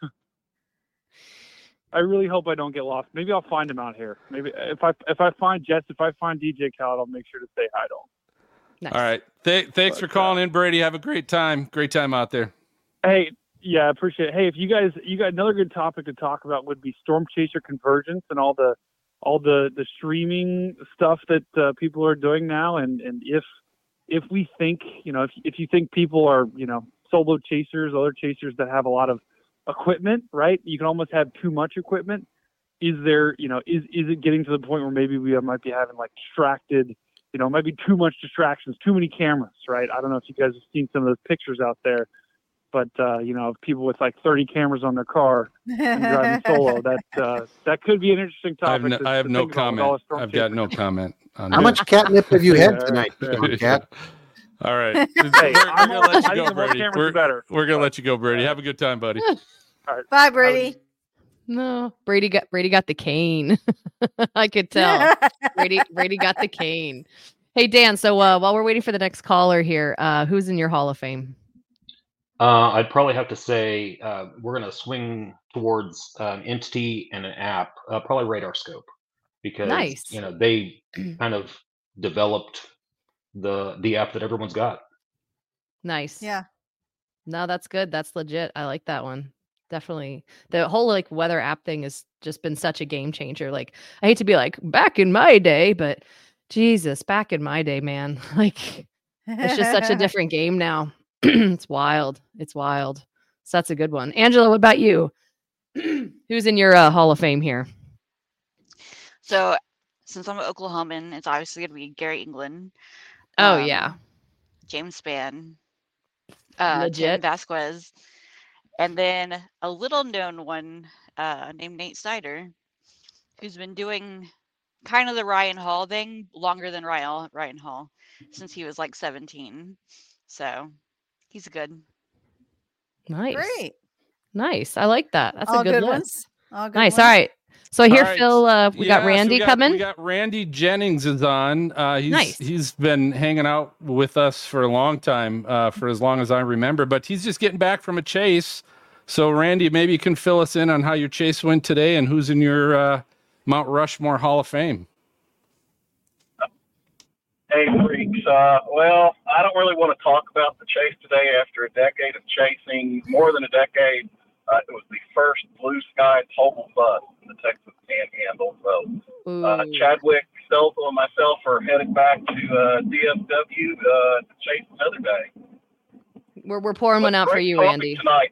I really hope I don't get lost. Maybe I'll find him out here. Maybe if I if I find Jess, if I find D J Khaled, I'll make sure to say hi to him. Nice. All right. Th- thanks for But, calling in, Brady. Have a great time. Great time out there. Hey, yeah, I appreciate it. Hey, if you guys, you got another good topic to talk about would be Storm Chaser convergence and all the, all the, the streaming stuff that uh, people are doing now. And, and if, if we think, you know, if, if you think people are, you know, solo chasers, other chasers that have a lot of equipment, right? You can almost have too much equipment. Is there, you know, is, is it getting to the point where maybe we might be having like distracted, you know, maybe too much distractions, too many cameras, right? I don't know if you guys have seen some of those pictures out there, but uh, you know, people with like thirty cameras on their car and driving solo. That uh, that could be an interesting I have topic. no, to- I have to no think about with all comment. the storm I've got chasers. no comment on How that. much catnip have you had Yeah, tonight, yeah. Stormcat? All right. Hey, we're, we're I'm gonna all- let I you go, think the more Brady. cameras, the We're, better. we're gonna let you go, Brady. Have a good time, buddy. Bye, Brady. No, Brady got Brady got the cane. I could tell. Brady Brady got the cane. Hey Dan, so uh, while we're waiting for the next caller here, uh, who's in your Hall of Fame? Uh, I'd probably have to say uh, we're going to swing towards uh, an entity and an app, uh, probably Radar Scope, because Nice. you know they kind of developed the the app that everyone's got. Nice. Yeah. No, that's good. That's legit. I like that one. Definitely. The whole like weather app thing has just been such a game changer. Like I hate to be like back in my day, but Jesus, back in my day, man. Like it's just such a different game now. It's wild. It's wild. So that's a good one. Angela, what about you? Who's in your uh, Hall of Fame here? So, since I'm an Oklahoman, it's obviously going to be Gary England. Oh um, yeah. James Spann, uh, Tim Legit. Vasquez, and then a little known one uh, named Nate Snyder, who's been doing kind of the Ryan Hall thing longer than Ryan, Ryan Hall since he was like seventeen. So he's good. Nice. Great. Nice. I like that. That's All a good, good list. ones. All good Nice. ones. All right. So here, All right. Phil, uh, we Yeah, got so Randy we got, coming. We got Randy Jennings is on. Uh, he's Nice. he's been hanging out with us for a long time, uh, for as long as I remember. But he's just getting back from a chase, So, Randy, maybe you can fill us in on how your chase went today and who's in your uh, Mount Rushmore Hall of Fame. Hey, freaks. Uh, well, I don't really want to talk about the chase today after a decade of chasing, more than a decade. Uh, it was the first blue sky total bus in the Texas Panhandle. So uh, Chadwick, Stelzel, and myself are headed back to uh, D F W uh, to chase another day. We're we're pouring one out for you, Randy. Tonight.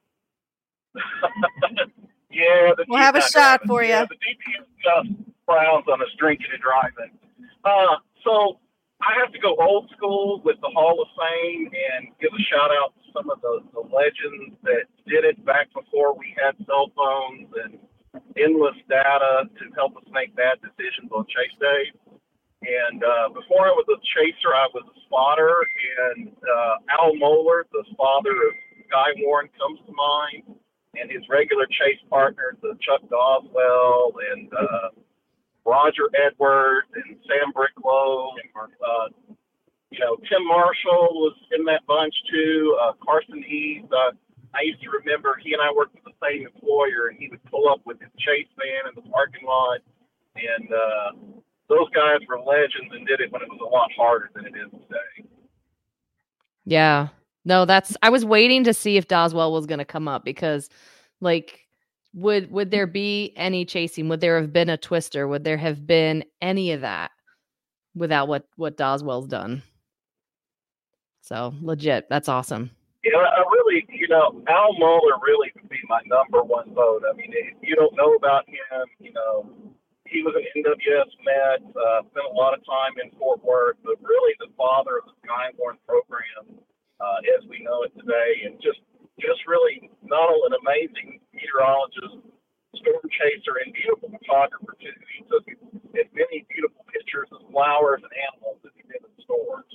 Yeah, the We'll have a shot for yeah, you. The D P S just frowns on us drinking and driving. Uh, so I have to go old school with the Hall of Fame and give a shout out to some of the, the legends that did it back before we had cell phones and endless data to help us make bad decisions on chase days. And uh, before I was a chaser, I was a spotter, and uh, Al Moeller, the father of Guy Warren, comes to mind, and his regular chase partners, the Chuck Doswell and uh, Roger Edwards and Sam Bricklow. Uh, you know, Tim Marshall was in that bunch too. Uh, Carson Eves. Uh, I used to remember he and I worked with the same employer, and he would pull up with his chase van in the parking lot, and uh, those guys were legends and did it when it was a lot harder than it is today. Yeah. No, that's I was waiting to see if Doswell was going to come up because like would would there be any chasing? Would there have been a twister? Would there have been any of that without what what Doswell's done? So legit. That's awesome. Yeah, I really, you know, Al Moeller really would be my number one vote. I mean, if you don't know about him, you know, he was an N W S Met, uh, spent a lot of time in Fort Worth, but really the father of the Guy Warren program uh, as we know it today, and just just really not only an amazing meteorologist, storm chaser, and beautiful photographer too. He took as many beautiful pictures of flowers and animals as he did of storms.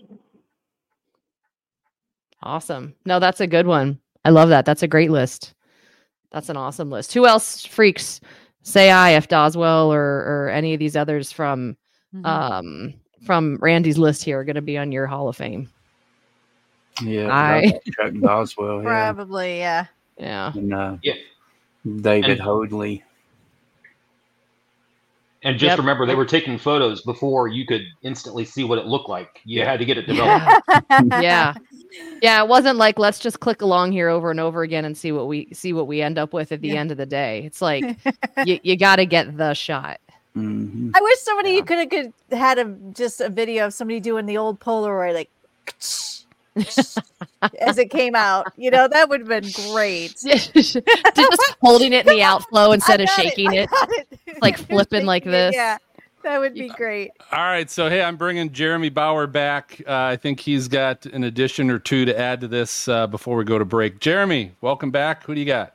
Awesome. No, that's a good one. I love that. That's a great list. That's an awesome list. Who else freaks say I if Doswell or or any of these others from mm-hmm. um from Randy's list here are going to be on your Hall of Fame? Yeah, I Chuck Doswell. Yeah. Probably, yeah. Yeah. And uh, yeah. David And- Hoadley. And just Yep. remember, they were taking photos before you could instantly see what it looked like. You had to get it developed. yeah. Yeah, it wasn't like let's just click along here over and over again and see what we see what we end up with at the Yeah. end of the day. It's like you, you got to get the shot. Mm-hmm. I wish somebody you could have could had a just a video of somebody doing the old Polaroid like as it came out. You know, that would have been great. Just holding it in the outflow instead of got it, shaking I it, got it. like flipping like this. Yeah, that would be great. All right, so hey, I'm bringing Jeremy Bauer back. Uh, I think he's got an addition or two to add to this uh, before we go to break. Jeremy, welcome back. Who do you got?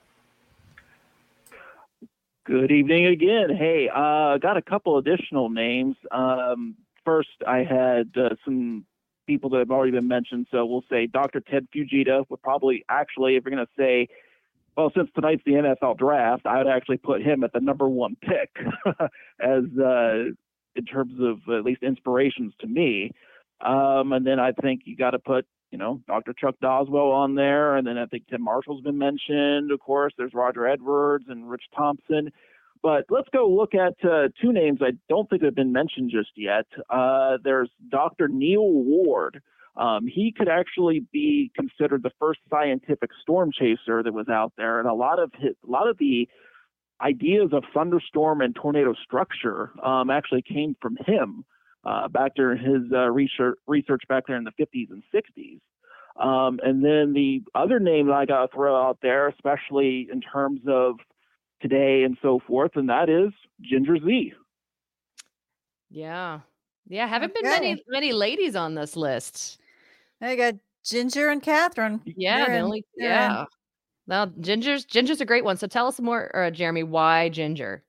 Good evening again. Hey, uh, got a couple additional names. Um, first, I had uh, some people that have already been mentioned, so we'll say Doctor Ted Fujita would probably actually, if you're going to say, well, since tonight's the N F L draft, I would actually put him at the number one pick as uh, in terms of at least inspirations to me. Um, and then I think you got to put, you know, Doctor Chuck Doswell on there. And then I think Tim Marshall's been mentioned. Of course, there's Roger Edwards and Rich Thompson. But let's go look at uh, two names I don't think have been mentioned just yet. Uh, there's Doctor Neil Ward. Um, he could actually be considered the first scientific storm chaser that was out there, and a lot of his, a lot of the ideas of thunderstorm and tornado structure um, actually came from him uh, back during his uh, research research back there in the fifties and sixties. Um, and then the other name that I got to throw out there, especially in terms of today and so forth, and that is Ginger Z. Yeah. Yeah, haven't been Okay. many many ladies on this list. I got Ginger and Catherine. Yeah, They're the in- only they're in. yeah. Now Ginger's Ginger's a great one. So tell us more, uh, Jeremy, why Ginger?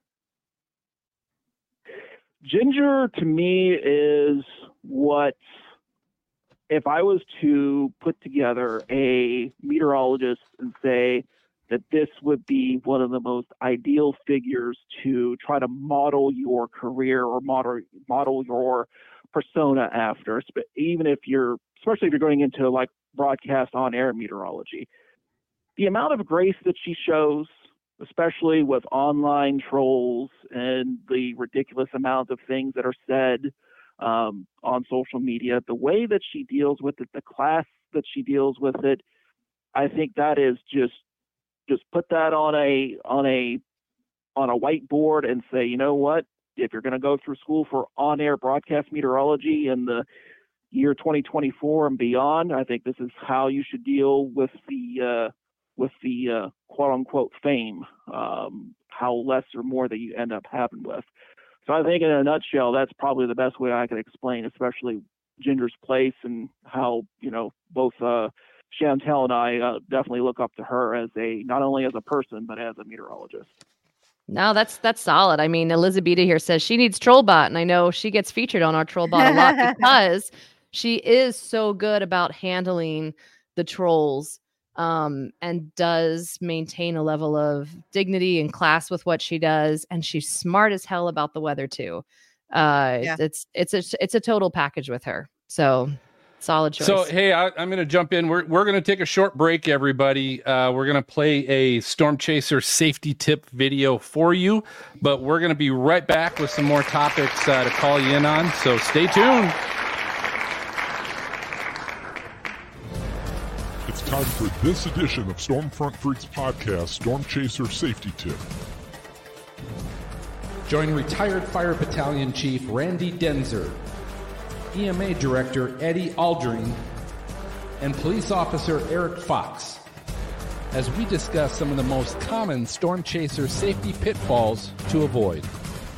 Ginger to me is what, if I was to put together a meteorologist and say that this would be one of the most ideal figures to try to model your career or model model your persona after, sp- even if you're, especially if you're going into like broadcast on air meteorology. the amount of grace that she shows, especially with online trolls and the ridiculous amount of things that are said um, on social media, the way that she deals with it, the class that she deals with it, I think that is just just put that on a on a on a whiteboard and say, you know what, if you're going to go through school for on-air broadcast meteorology in the year twenty twenty-four and beyond, I think this is how you should deal with the uh, with the uh, quote unquote fame, um, how less or more that you end up having with. So I think in a nutshell, that's probably the best way I can explain, especially Ginger's place and how, you know, both uh, Chantel and I uh, definitely look up to her as a, not only as a person, but as a meteorologist. No, that's that's solid. I mean, Elizabeth here says she needs Trollbot, and I know she gets featured on our Trollbot a lot because she is so good about handling the trolls, um, and does maintain a level of dignity and class with what she does, and she's smart as hell about the weather too. Uh, yeah. It's it's a it's a total package with her. So. Solid choice. So, hey, I, I'm going to jump in. We're we're going to take a short break, everybody. Uh, we're going to play a Storm Chaser safety tip video for you, but we're going to be right back with some more topics uh, to call you in on. So stay tuned. It's time for this edition of Stormfront Freaks podcast, Storm Chaser Safety Tip. Join retired Fire Battalion Chief Randy Denzer, E M A Director Eddie Aldring, and Police Officer Eric Fox as we discuss some of the most common Storm Chaser safety pitfalls to avoid.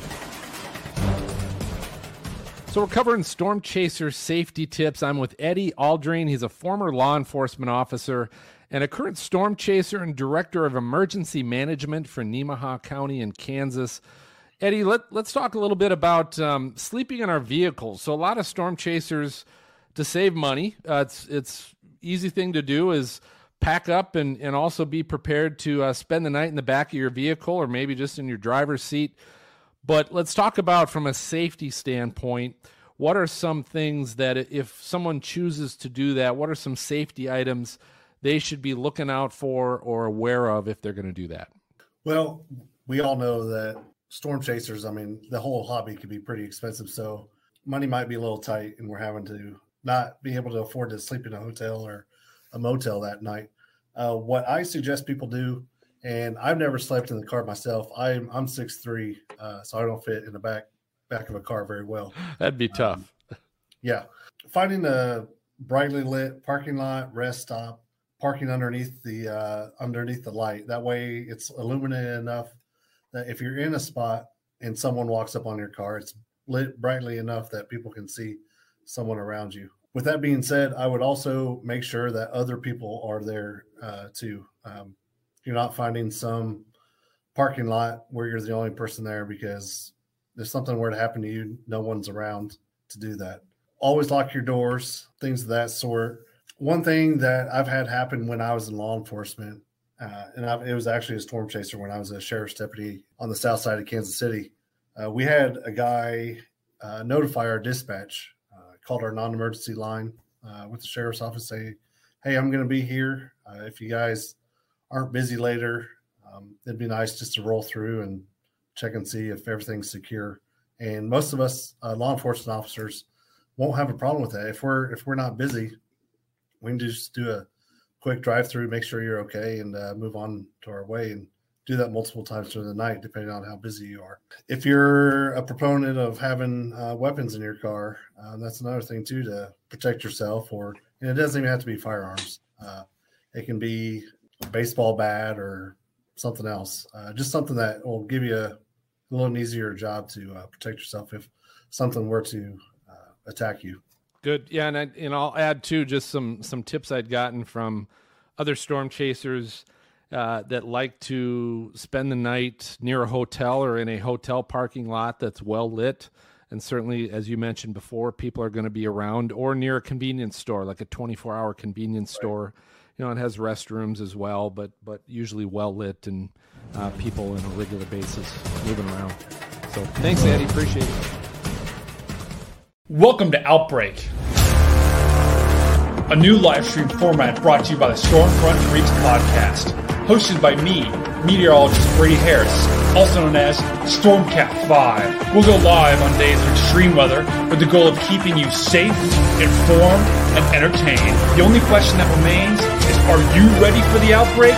So we're covering Storm Chaser safety tips. I'm with Eddie Aldring. He's a former law enforcement officer and a current Storm Chaser and Director of Emergency Management for Nemaha County in Kansas. Eddie, let, let's talk a little bit about um, sleeping in our vehicles. So a lot of storm chasers, to save money, uh, it's it's easy thing to do is pack up and, and also be prepared to uh, spend the night in the back of your vehicle or maybe just in your driver's seat. But let's talk about, from a safety standpoint, what are some things that if someone chooses to do that, what are some safety items they should be looking out for or aware of if they're going to do that? Well, we all know that storm chasers, I mean, the whole hobby can be pretty expensive. So money might be a little tight and we're having to not be able to afford to sleep in a hotel or a motel that night. Uh, what I suggest people do, and I've never slept in the car myself. I'm I'm six three, uh, so I don't fit in the back back of a car very well. That'd be tough. Um, yeah. Finding a brightly lit parking lot, rest stop, parking underneath the uh, underneath the light. That way it's illuminated enough that if you're in a spot and someone walks up on your car, it's lit brightly enough that people can see someone around you. With that being said, I would also make sure that other people are there uh, too. Um, you're not finding some parking lot where you're the only person there, because if something were to happen to you, no one's around to do that. Always lock your doors, things of that sort. One thing that I've had happen when I was in law enforcement, Uh, and I, it was actually a storm chaser when I was a sheriff's deputy on the south side of Kansas City. Uh, we had a guy uh, notify our dispatch, uh, called our non-emergency line uh, with the sheriff's office, say, hey, I'm going to be here. Uh, if you guys aren't busy later, um, it'd be nice just to roll through and check and see if everything's secure. And most of us uh, law enforcement officers won't have a problem with that. If we're if we're not busy, we can just do a quick drive through, make sure you're okay, and uh, move on to our way, and do that multiple times during the night, depending on how busy you are. If you're a proponent of having uh, weapons in your car, uh, that's another thing too, to protect yourself. Or, and it doesn't even have to be firearms. Uh, it can be a baseball bat or something else. Uh, just something that will give you a, a little easier job to uh, protect yourself if something were to uh, attack you. Good. Yeah, and, I, and I'll add, too, just some some tips I'd gotten from other storm chasers uh, that like to spend the night near a hotel or in a hotel parking lot that's well lit. And certainly, as you mentioned before, people are going to be around, or near a convenience store, like a twenty-four hour convenience right. store. You know, it has restrooms as well, but but usually well lit and uh, people on a regular basis moving around. So thanks, Eddie. Appreciate it. Welcome to Outbreak. a new live stream format brought to you by the Stormfront Freaks podcast, hosted by me, meteorologist Brady Harris, also known as Stormcat five. We'll go live on days of extreme weather with the goal of keeping you safe, informed, and entertained. The only question that remains is, are you ready for the outbreak?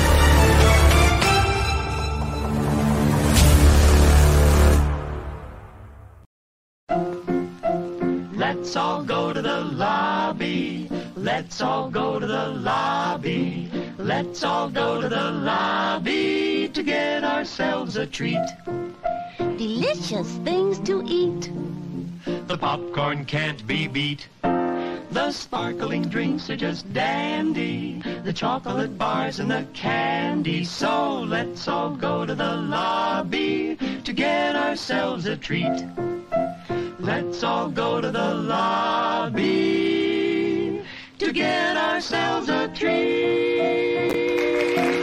Let's all go to the lobby. Let's all go to the lobby. Let's all go to the lobby to get ourselves a treat. Delicious things to eat. The popcorn can't be beat. The sparkling drinks are just dandy. The chocolate bars and the candy. So let's all go to the lobby to get ourselves a treat. Let's all go to the lobby to get ourselves a treat.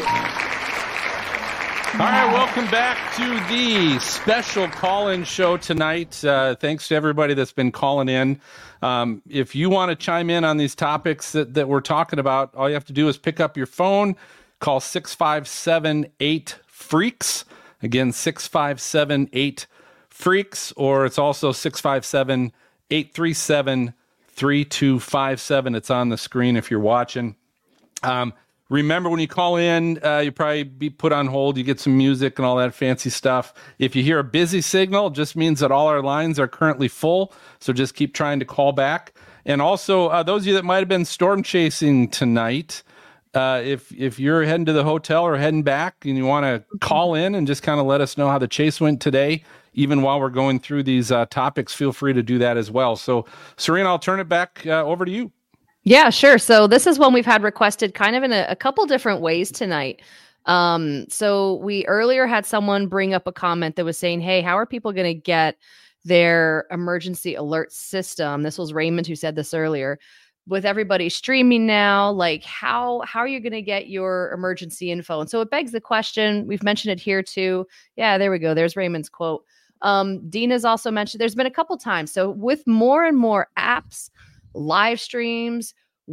All right, welcome back to the special call-in show tonight. Uh, thanks to everybody that's been calling in. Um, if you want to chime in on these topics that, that we're talking about, all you have to do is pick up your phone, call six five seven eight freaks. Again, six five seven eight freaks, or it's also six five seven eight three seven three two five seven. It's on the screen if you're watching. Um, remember, when you call in, uh, you probably be put on hold. You get some music and all that fancy stuff. If you hear a busy signal, it just means that all our lines are currently full. So just keep trying to call back. And also, uh, those of you that might have been storm chasing tonight, uh, if if you're heading to the hotel or heading back and you want to call in and just kind of let us know how the chase went today, even while we're going through these uh, topics, feel free to do that as well. So, Serena, I'll turn it back uh, over to you. Yeah, sure. So this is one we've had requested kind of in a, a couple different ways tonight. Um, so we earlier had someone bring up a comment that was saying, hey, how are people going to get their emergency alert system? This was Raymond who said this earlier. With everybody streaming now, like how how are you going to get your emergency info? And so it begs the question, we've mentioned it here too. Yeah, there we go. There's Raymond's quote. Um, Dina's also mentioned, there's been a couple times. So with more and more apps, live streams,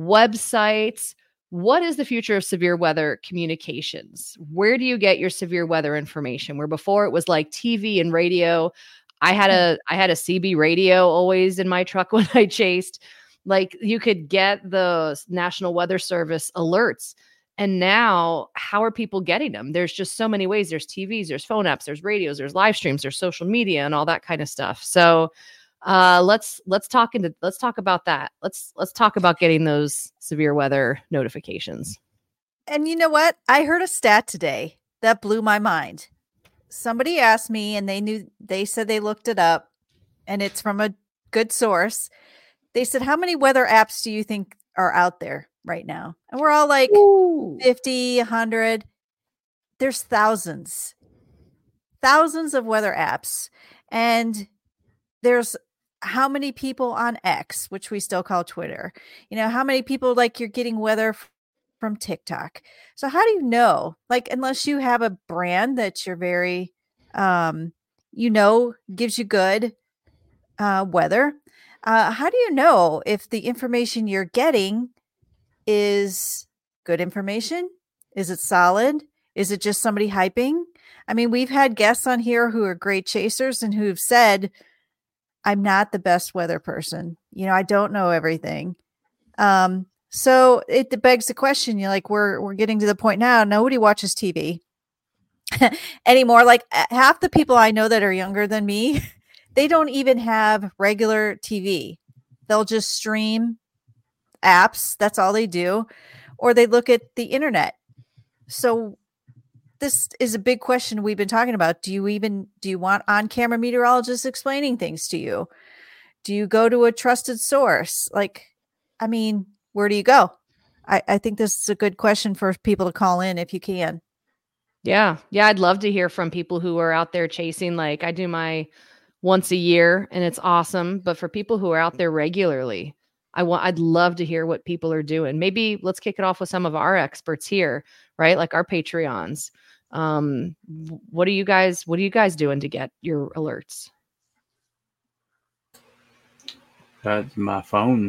websites, what is the future of severe weather communications? Where do you get your severe weather information? Where before it was like T V and radio. I had a I had a C B radio always in my truck when I chased. Like you could get the National Weather Service alerts. And now how are people getting them? There's just so many ways. There's T Vs, there's phone apps, there's radios, there's live streams, there's social media and all that kind of stuff. So uh, let's let's talk into let's talk about that. Let's let's talk about getting those severe weather notifications. And you know what? I heard a stat today that blew my mind. Somebody asked me and they knew they said they looked it up and it's from a good source. They said, how many weather apps do you think are out there right now? And we're all like, Ooh. fifty, one hundred. There's thousands, thousands of weather apps. And there's how many people on X, which we still call Twitter? You know, how many people like you're getting weather f- from TikTok? So how do you know? Like, unless you have a brand that you're very, um, you know, gives you good uh, weather. Uh, how do you know if the information you're getting is good information? Is it solid? Is it just somebody hyping? I mean, we've had guests on here who are great chasers and who've said, I'm not the best weather person. You know, I don't know everything. Um, so it begs the question, you're like, we're, we're getting to the point now, nobody watches T V anymore. Like half the people I know that are younger than me, they don't even have regular T V. They'll just stream apps. That's all they do. Or they look at the internet. So this is a big question we've been talking about. Do you even, do you want on-camera meteorologists explaining things to you? Do you go to a trusted source? Like, I mean, where do you go? I, I think this is a good question for people to call in if you can. Yeah. Yeah. I'd love to hear from people who are out there chasing. Like I do my once a year and it's awesome. But for people who are out there regularly, I want, I'd love to hear what people are doing. Maybe let's kick it off with some of our experts here, right? Like our Patreons. Um, what are you guys, what are you guys doing to get your alerts? Uh, my phone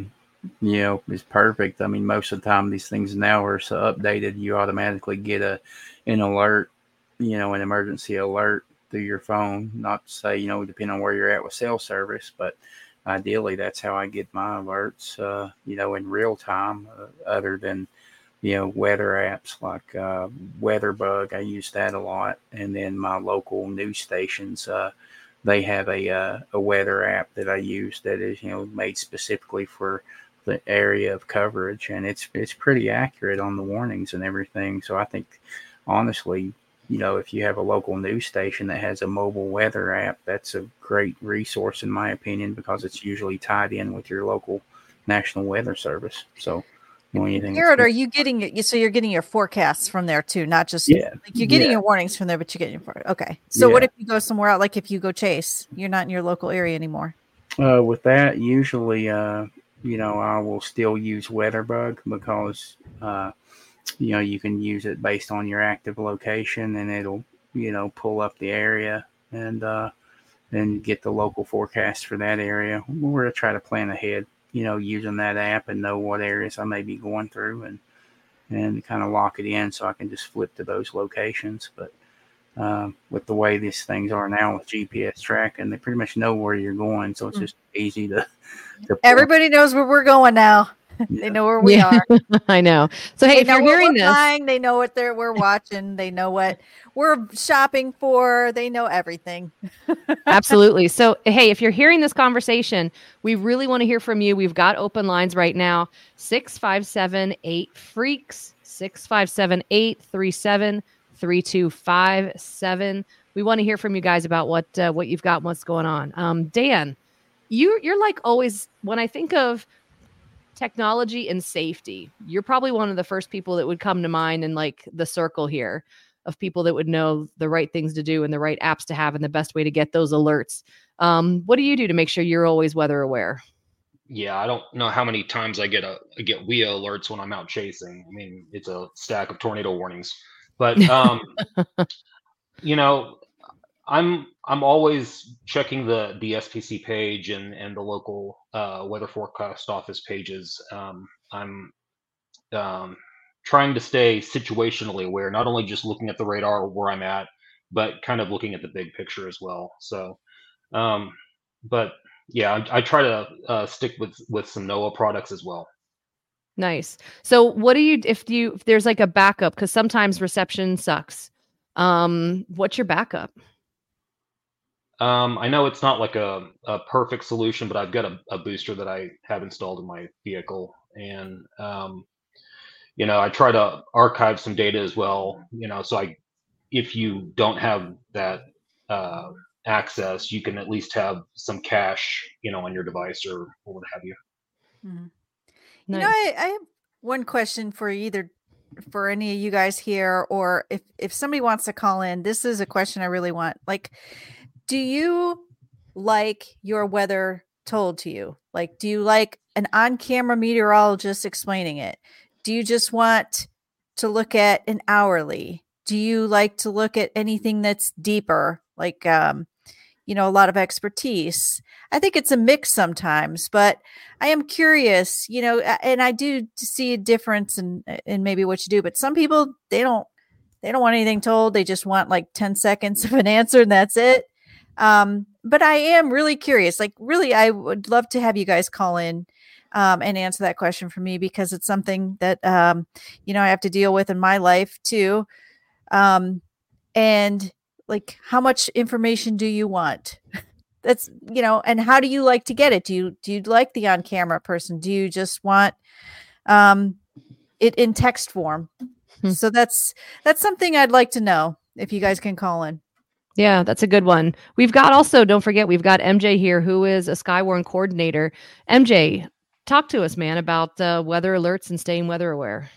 you know, is perfect. I mean, most of the time these things now are so updated, you automatically get a an alert, you know, an emergency alert through your phone. Not to say, you know, depending on where you're at with cell service, but ideally that's how I get my alerts, uh, you know, in real time, uh, other than, you know, weather apps like uh, WeatherBug. I use that a lot. And then my local news stations, uh, they have a uh, a weather app that I use that is, you know, made specifically for the area of coverage, and it's it's pretty accurate on the warnings and everything. So I think, honestly, you know, if you have a local news station that has a mobile weather app, that's a great resource in my opinion, because it's usually tied in with your local National Weather Service. So the only thing. Garrett, are you getting it? So you're getting your forecasts from there too, not just yeah, like you're getting yeah. your warnings from there, but you're getting your forecast. Okay. So Yeah. what if you go somewhere out? Like if you go chase, you're not in your local area anymore. Uh, with that, usually, uh, you know, I will still use WeatherBug because, uh, you know, you can use it based on your active location, and it'll, you know, pull up the area and uh, then get the local forecast for that area. We're going to try to plan ahead, you know, using that app and know what areas I may be going through, and and kind of lock it in so I can just flip to those locations. But um, with the way these things are now with G P S tracking, they pretty much know where you're going, so it's just easy to. to Everybody knows where we're going now. They know where we Yeah. are. I know. So hey, They if know you're what hearing we're this, buying, they know what they're we're watching. They know what we're shopping for. They know everything. absolutely. So, hey, if you're hearing this conversation, we really want to hear from you. We've got open lines right now, six five seven eight freaks, six five seven eight three seven three two five seven. We want to hear from you guys about what uh, what you've got and what's going on. Um, Dan, you you're like always, when I think of technology and safety, you're probably one of the first people that would come to mind in like the circle here of people that would know the right things to do and the right apps to have and the best way to get those alerts. Um, what do you do to make sure you're always weather aware? Yeah, I don't know how many times I get a I get W I A alerts when I'm out chasing. I mean, it's a stack of tornado warnings. But um, you know, I'm I'm always checking the the S P C page and and the local uh, weather forecast office pages. Um, I'm um, trying to stay situationally aware, not only just looking at the radar where I'm at, but kind of looking at the big picture as well. So, um, but yeah, I, I try to uh, stick with with some NOAA products as well. Nice. So what do you, if you, if there's like a backup, because sometimes reception sucks. Um, what's your backup? Um, I know it's not like a, a perfect solution, but I've got a, a booster that I have installed in my vehicle. And, um, you know, I try to archive some data as well, you know, so I, if you don't have that uh, access, you can at least have some cache, you know, on your device or, or what have you. Mhm. Nice. You know, I, I have one question for either for any of you guys here, or if if somebody wants to call in. This is a question I really want. Like, do you like your weather told to you? Like, do you like an on-camera meteorologist explaining it? Do you just want to look at an hourly? Do you like to look at anything that's deeper, like um, you know, a lot of expertise? I think it's a mix sometimes, but I am curious, you know, and I do see a difference in in maybe what you do. But some people, they don't they don't want anything told. They just want like ten seconds of an answer and that's it. Um, but I am really curious. Like, really, I would love to have you guys call in um, and answer that question for me, because it's something that um, you know, I have to deal with in my life too. Um, and like, how much information do you want? That's, you know, and how do you like to get it? Do you, do you like the on-camera person? Do you just want um, it in text form? So that's, that's something I'd like to know if you guys can call in. Yeah, that's a good one. We've got also, don't forget, we've got M J here, who is a Skywarn coordinator. M J, talk to us, man, about uh, weather alerts and staying weather aware.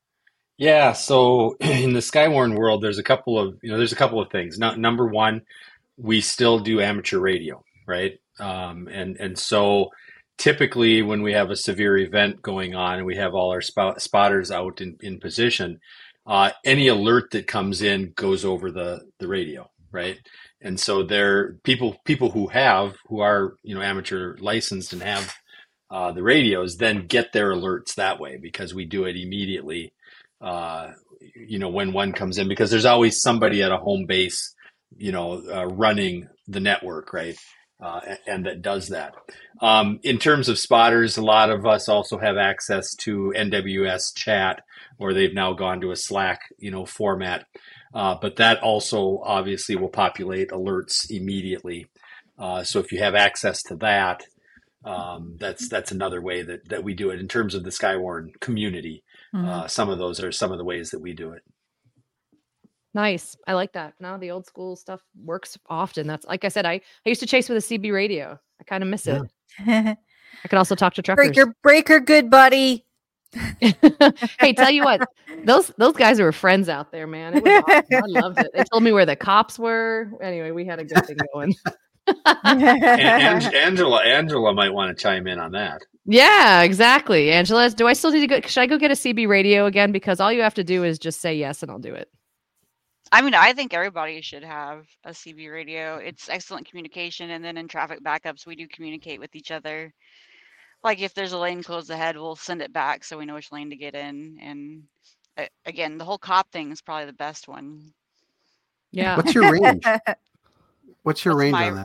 Yeah, so in the Skywarn world, there's a couple of, you know, there's a couple of things. Now, number one, we still do amateur radio, right? Um, and and so typically when we have a severe event going on and we have all our spot, spotters out in, in position, uh, any alert that comes in goes over the, the radio, right? And so there people people who have who are, you know, amateur licensed and have uh, the radios, then get their alerts that way, because we do it immediately, uh, you know, when one comes in, because there's always somebody at a home base, you know, uh, running the network, right? Uh, and, and that does that. Um, in terms of spotters, a lot of us also have access to N W S chat, or they've now gone to a Slack, you know, format. Uh, but that also obviously will populate alerts immediately. Uh, so if you have access to that, um, that's that's another way that, that we do it in terms of the Skywarn community. Mhm. Uh, some of those are some of the ways that we do it. Nice. I like that. Now the old school stuff works often. That's like I said, I, I used to chase with a C B radio. I kind of miss it. I could also talk to truckers. Breaker, breaker, good buddy. Hey, tell you what, those those guys were friends out there, man. It was awesome. I loved it. They told me where the cops were. Anyway, we had a good thing going. And, and Angela, Angela might want to chime in on that. Yeah, exactly. Angela, do I still need to go? Should I go get a C B radio again? Because all you have to do is just say yes, and I'll do it. I mean, I think everybody should have a C B radio. It's excellent communication. And then in traffic backups, we do communicate with each other. Like if there's a lane closed ahead, we'll send it back so we know which lane to get in. And uh, again, the whole cop thing is probably the best one. Yeah. What's your range? What's your What's range my- on that?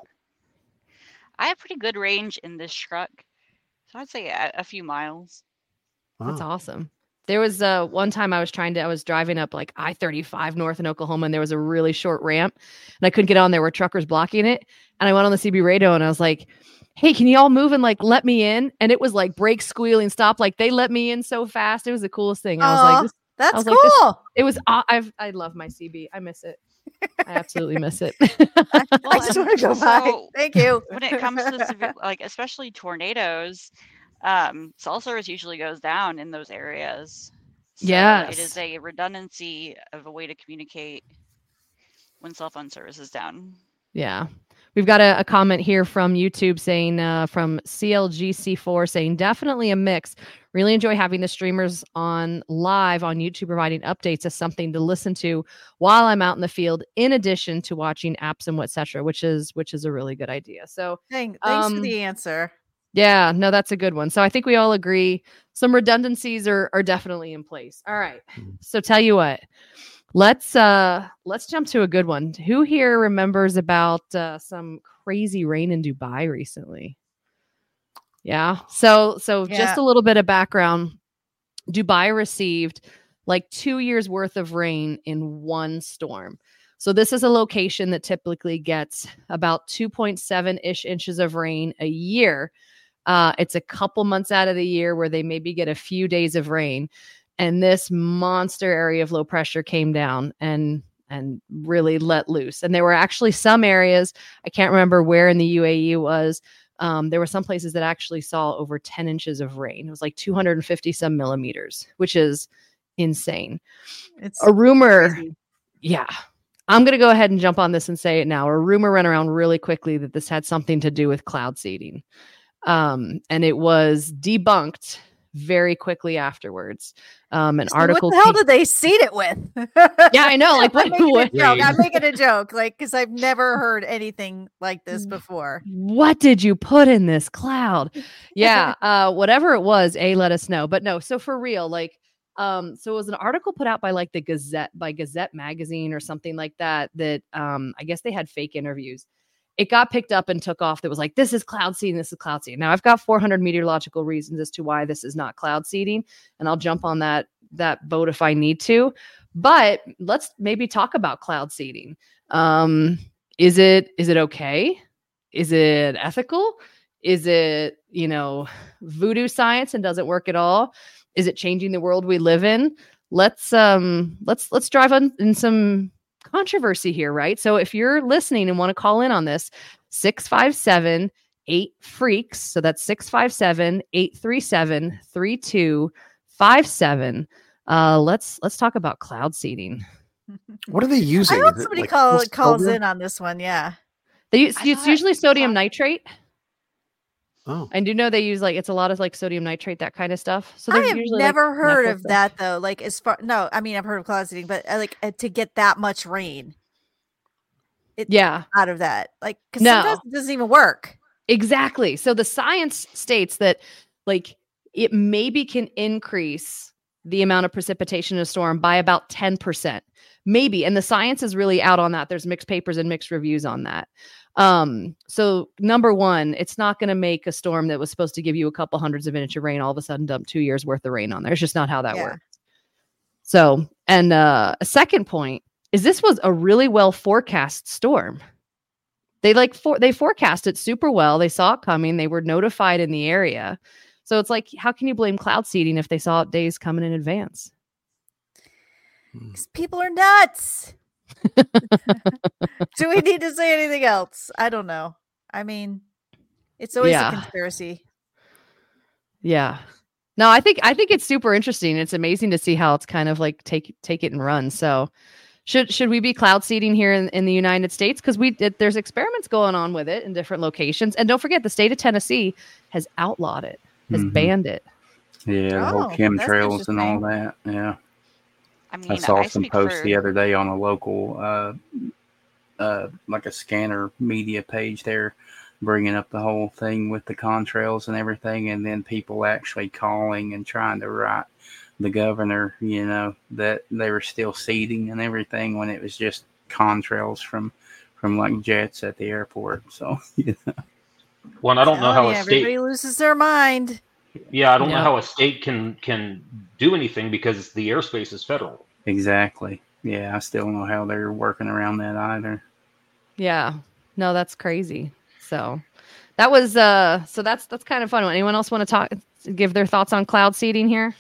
I have pretty good range in this truck. So I'd say a, a few miles. That's awesome. There was uh, one time I was trying to, I was driving up like I thirty-five north in Oklahoma, and there was a really short ramp, and I couldn't get on. There were truckers blocking it, and I went on the C B radio, and I was like, "Hey, can you all move and like let me in?" And it was like brake, squealing, stop. Like they let me in so fast. It was the coolest thing. I was Aw, like, this, that's I was like, this- cool. it was. Uh, I've I love my C B. I miss it. I absolutely miss it. I just want to go by. So, Thank you. when it comes to severe, like especially tornadoes, um, cell service usually goes down in those areas. So Yes. it is a redundancy of a way to communicate when cell phone service is down. Yeah. We've got a, a comment here from YouTube saying, uh, from C L G C four saying, definitely a mix. Really enjoy having the streamers on live on YouTube, providing updates as something to listen to while I'm out in the field, in addition to watching apps and et cetera, which is, which is a really good idea. So Thank, thanks um, for the answer. yeah, no, that's a good one. So I think we all agree some redundancies are are definitely in place. All right. So tell you what, let's uh let's jump to a good one. Who here remembers about uh, some crazy rain in Dubai recently? Yeah. So so Yeah. just a little bit of background. Dubai received like two years worth of rain in one storm. So this is a location that typically gets about two point seven ish inches of rain a year. Uh, it's a couple months out of the year where they maybe get a few days of rain. And this monster area of low pressure came down and and really let loose. And there were actually some areas, I can't remember where in the U A E it was, um, there were some places that actually saw over ten inches of rain. It was like two hundred fifty some millimeters, which is insane. It's a rumor. crazy. Yeah. I'm going to go ahead and jump on this and say it now. A rumor ran around really quickly that this had something to do with cloud seeding. Um, and it was debunked very quickly afterwards. Um, an So article. What the hell came- did they seed it with? Yeah, I know. Like, what? I'm making what a joke. I'm making a joke, like because I've never heard anything like this before. what did you put in this cloud? Yeah, uh, whatever it was, A, let us know. But no, so for real, like, um, so it was an article put out by like the Gazette, by Gazette magazine or something like that, that um, I guess they had fake interviews. It got picked up and took off. That was like, this is cloud seeding, this is cloud seeding. Now I've got four hundred meteorological reasons as to why this is not cloud seeding, and I'll jump on that that boat if I need to. But let's maybe talk about cloud seeding. Um, is it is it okay? Is it ethical? Is it, you know, voodoo science and doesn't work at all? Is it changing the world we live in? Let's um let's let's drive on in some controversy here, right? So if you're listening and want to call in on this, six five seven, eight freaks. So that's six five seven, eight three seven, three two five seven. Uh let's let's talk about cloud seeding. What are they using? I hope Is it somebody like call, Pulse calls Cobra? in on this one. Yeah. They use it's usually sodium nitrate. Oh. And do you know they use like it's a lot of like sodium nitrate, that kind of stuff. So I they're have usually, like, never heard Netflix of stuff. that though. Like as far no, I mean I've heard of cloud seeding, but uh, like uh, to get that much rain. It, Yeah. out of that, like because No. sometimes it doesn't even work. Exactly. So the science states that like it maybe can increase the amount of precipitation in a storm by about ten percent, maybe. And the science is really out on that. There's mixed papers and mixed reviews on that. Um, so number one, it's not going to make a storm that was supposed to give you a couple hundreds of inches of rain all of a sudden dump two years worth of rain on there. It's just not how that Yeah. works. So, and uh, a second point is this was a really well forecast storm. They like for they forecast it super well. They saw it coming. They were notified in the area. So it's like, how can you blame cloud seeding if they saw it days coming in advance? These people are nuts. Do we need to say anything else? I don't know. I mean, it's always Yeah. a conspiracy. Yeah. No, I think I think it's super interesting. It's amazing to see how it's kind of like take take it and run. So should should we be cloud seeding here in, in the United States? Because we it, there's experiments going on with it in different locations. And don't forget, the state of Tennessee has outlawed it, has Mhm. banned it. Yeah, the whole Oh, that's chemtrails and all interesting. that. Yeah. I mean, I saw I some speak posts for the other day on a local, uh, uh, like a scanner media page there, bringing up the whole thing with the contrails and everything, and then people actually calling and trying to write the governor, you know, that they were still seeding and everything when it was just contrails from, from like jets at the airport. So, you know. Well, I don't know Oh, how yeah, a state. everybody loses their mind. Yeah, I don't know Yeah. how a state can can do anything because the airspace is federal. Exactly. Yeah, I still don't know how they're working around that either. Yeah. No, that's crazy. So that was uh so that's that's kind of fun. Anyone else want to talk give their thoughts on cloud seeding here?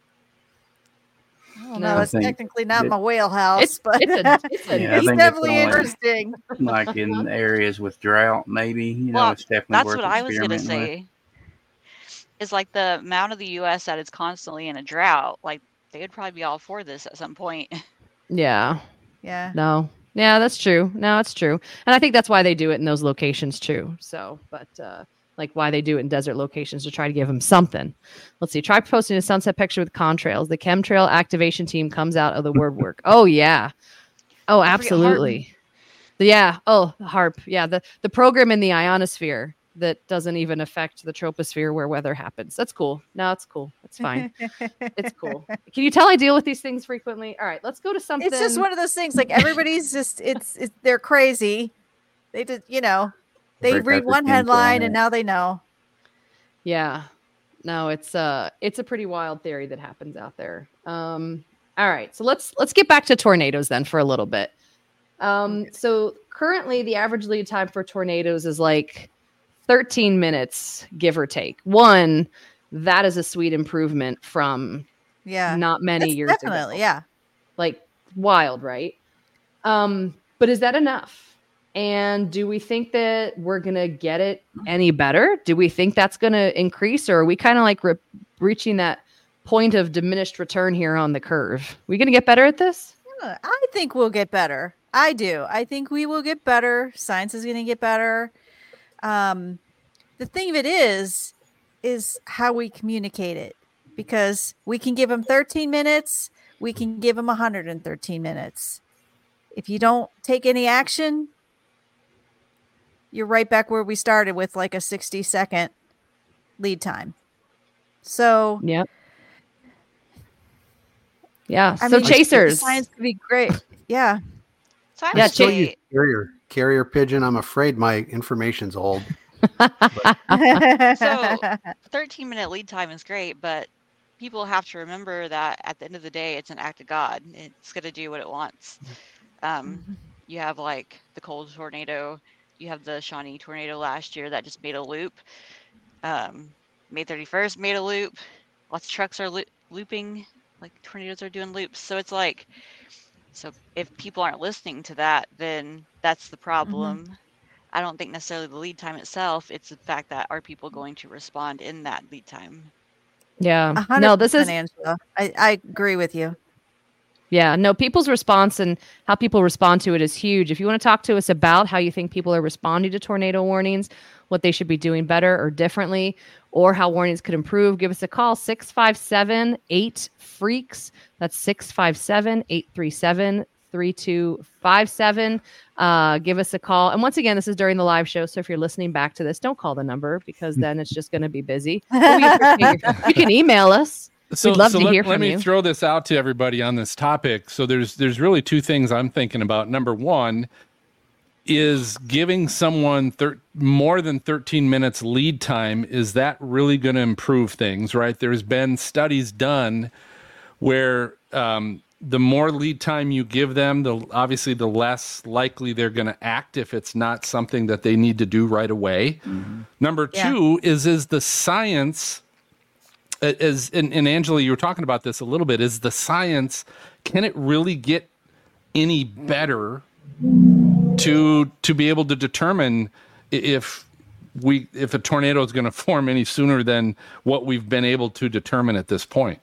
I don't No. know. It's I think technically not it- my wheelhouse, It's but it's a it's a Yeah, I it's think it's definitely only- interesting. Like in areas with drought, maybe, you know, Well, it's definitely that's worth what I was gonna experimenting with. say. Is like the amount of the U S that is constantly in a drought. Like they would probably be all for this at some point. Yeah. Yeah. No. Yeah, that's true. No, it's true. And I think that's why they do it in those locations too. So, but uh like why they do it in desert locations to try to give them something. Let's see. Try posting a sunset picture with contrails. The chemtrail activation team comes out of the word work. Oh yeah. Oh, forget absolutely. Yeah. Oh, HAARP. Yeah. The the program in the ionosphere that doesn't even affect the troposphere where weather happens. That's cool. No, it's cool. It's fine. It's cool. Can you tell I deal with these things frequently? All right, let's go to something. It's just one of those things. Like everybody's just it's, it's they're crazy. They did, you know, they Break out read the one tinfoil headline hat. and now they know. Yeah. No, it's uh it's a pretty wild theory that happens out there. Um all right. So let's let's get back to tornadoes then for a little bit. Um so currently the average lead time for tornadoes is like thirteen minutes, give or take. One, that is a sweet improvement from Yeah. not many That's years definitely, ago. yeah. Like wild, right? Um, but is that enough? And do we think that we're gonna get it any better? Do we think that's gonna increase, or are we kind of like re- reaching that point of diminished return here on the curve? We gonna get better at this? Yeah, I think we'll get better. I do. I think we will get better. Science is going to get better. Um, the thing of it is, is how we communicate it, because we can give them thirteen minutes. We can give them one hundred thirteen minutes. If you don't take any action, you're right back where we started with like a sixty second lead time. So, Yep. Yeah. I so mean, chasers. science could be great. Yeah. So I I Yeah, would still say use carrier carrier pigeon. I'm afraid my information's old. so thirteen minute lead time is great, but people have to remember that at the end of the day, it's an act of God. It's going to do what it wants. Um, you have like the cold tornado, you have the Shawnee tornado last year that just made a loop. Um, May thirty-first made a loop. Lots of trucks are lo- looping, like tornadoes are doing loops. So it's like, so if people aren't listening to that, then that's the problem. I don't think necessarily the lead time itself. It's the fact that are people going to respond in that lead time? Yeah. one hundred percent, No, this is Angela. I, I agree with you. Yeah, no, people's response and how people respond to it is huge. If you want to talk to us about how you think people are responding to tornado warnings, what they should be doing better or differently, or how warnings could improve, give us a call, six five seven, eight freaks. That's six five seven, eight three seven, three two five seven. Uh, give us a call. And once again, this is during the live show. So if you're listening back to this, don't call the number because then it's just going to be busy. You can email us. So, We'd love so to let, hear let from me you. throw this out to everybody on this topic. So there's there's really two things I'm thinking about. Number one is giving someone thir- more than thirteen minutes lead time. Is that really going to improve things, right? There's been studies done where um, the more lead time you give them, the obviously the less likely they're going to act if it's not something that they need to do right away. Mm-hmm. Number Yeah. two is is the science. As and, and Angela, you were talking about this a little bit. Is the science, can it really get any better to to be able to determine if we if a tornado is going to form any sooner than what we've been able to determine at this point?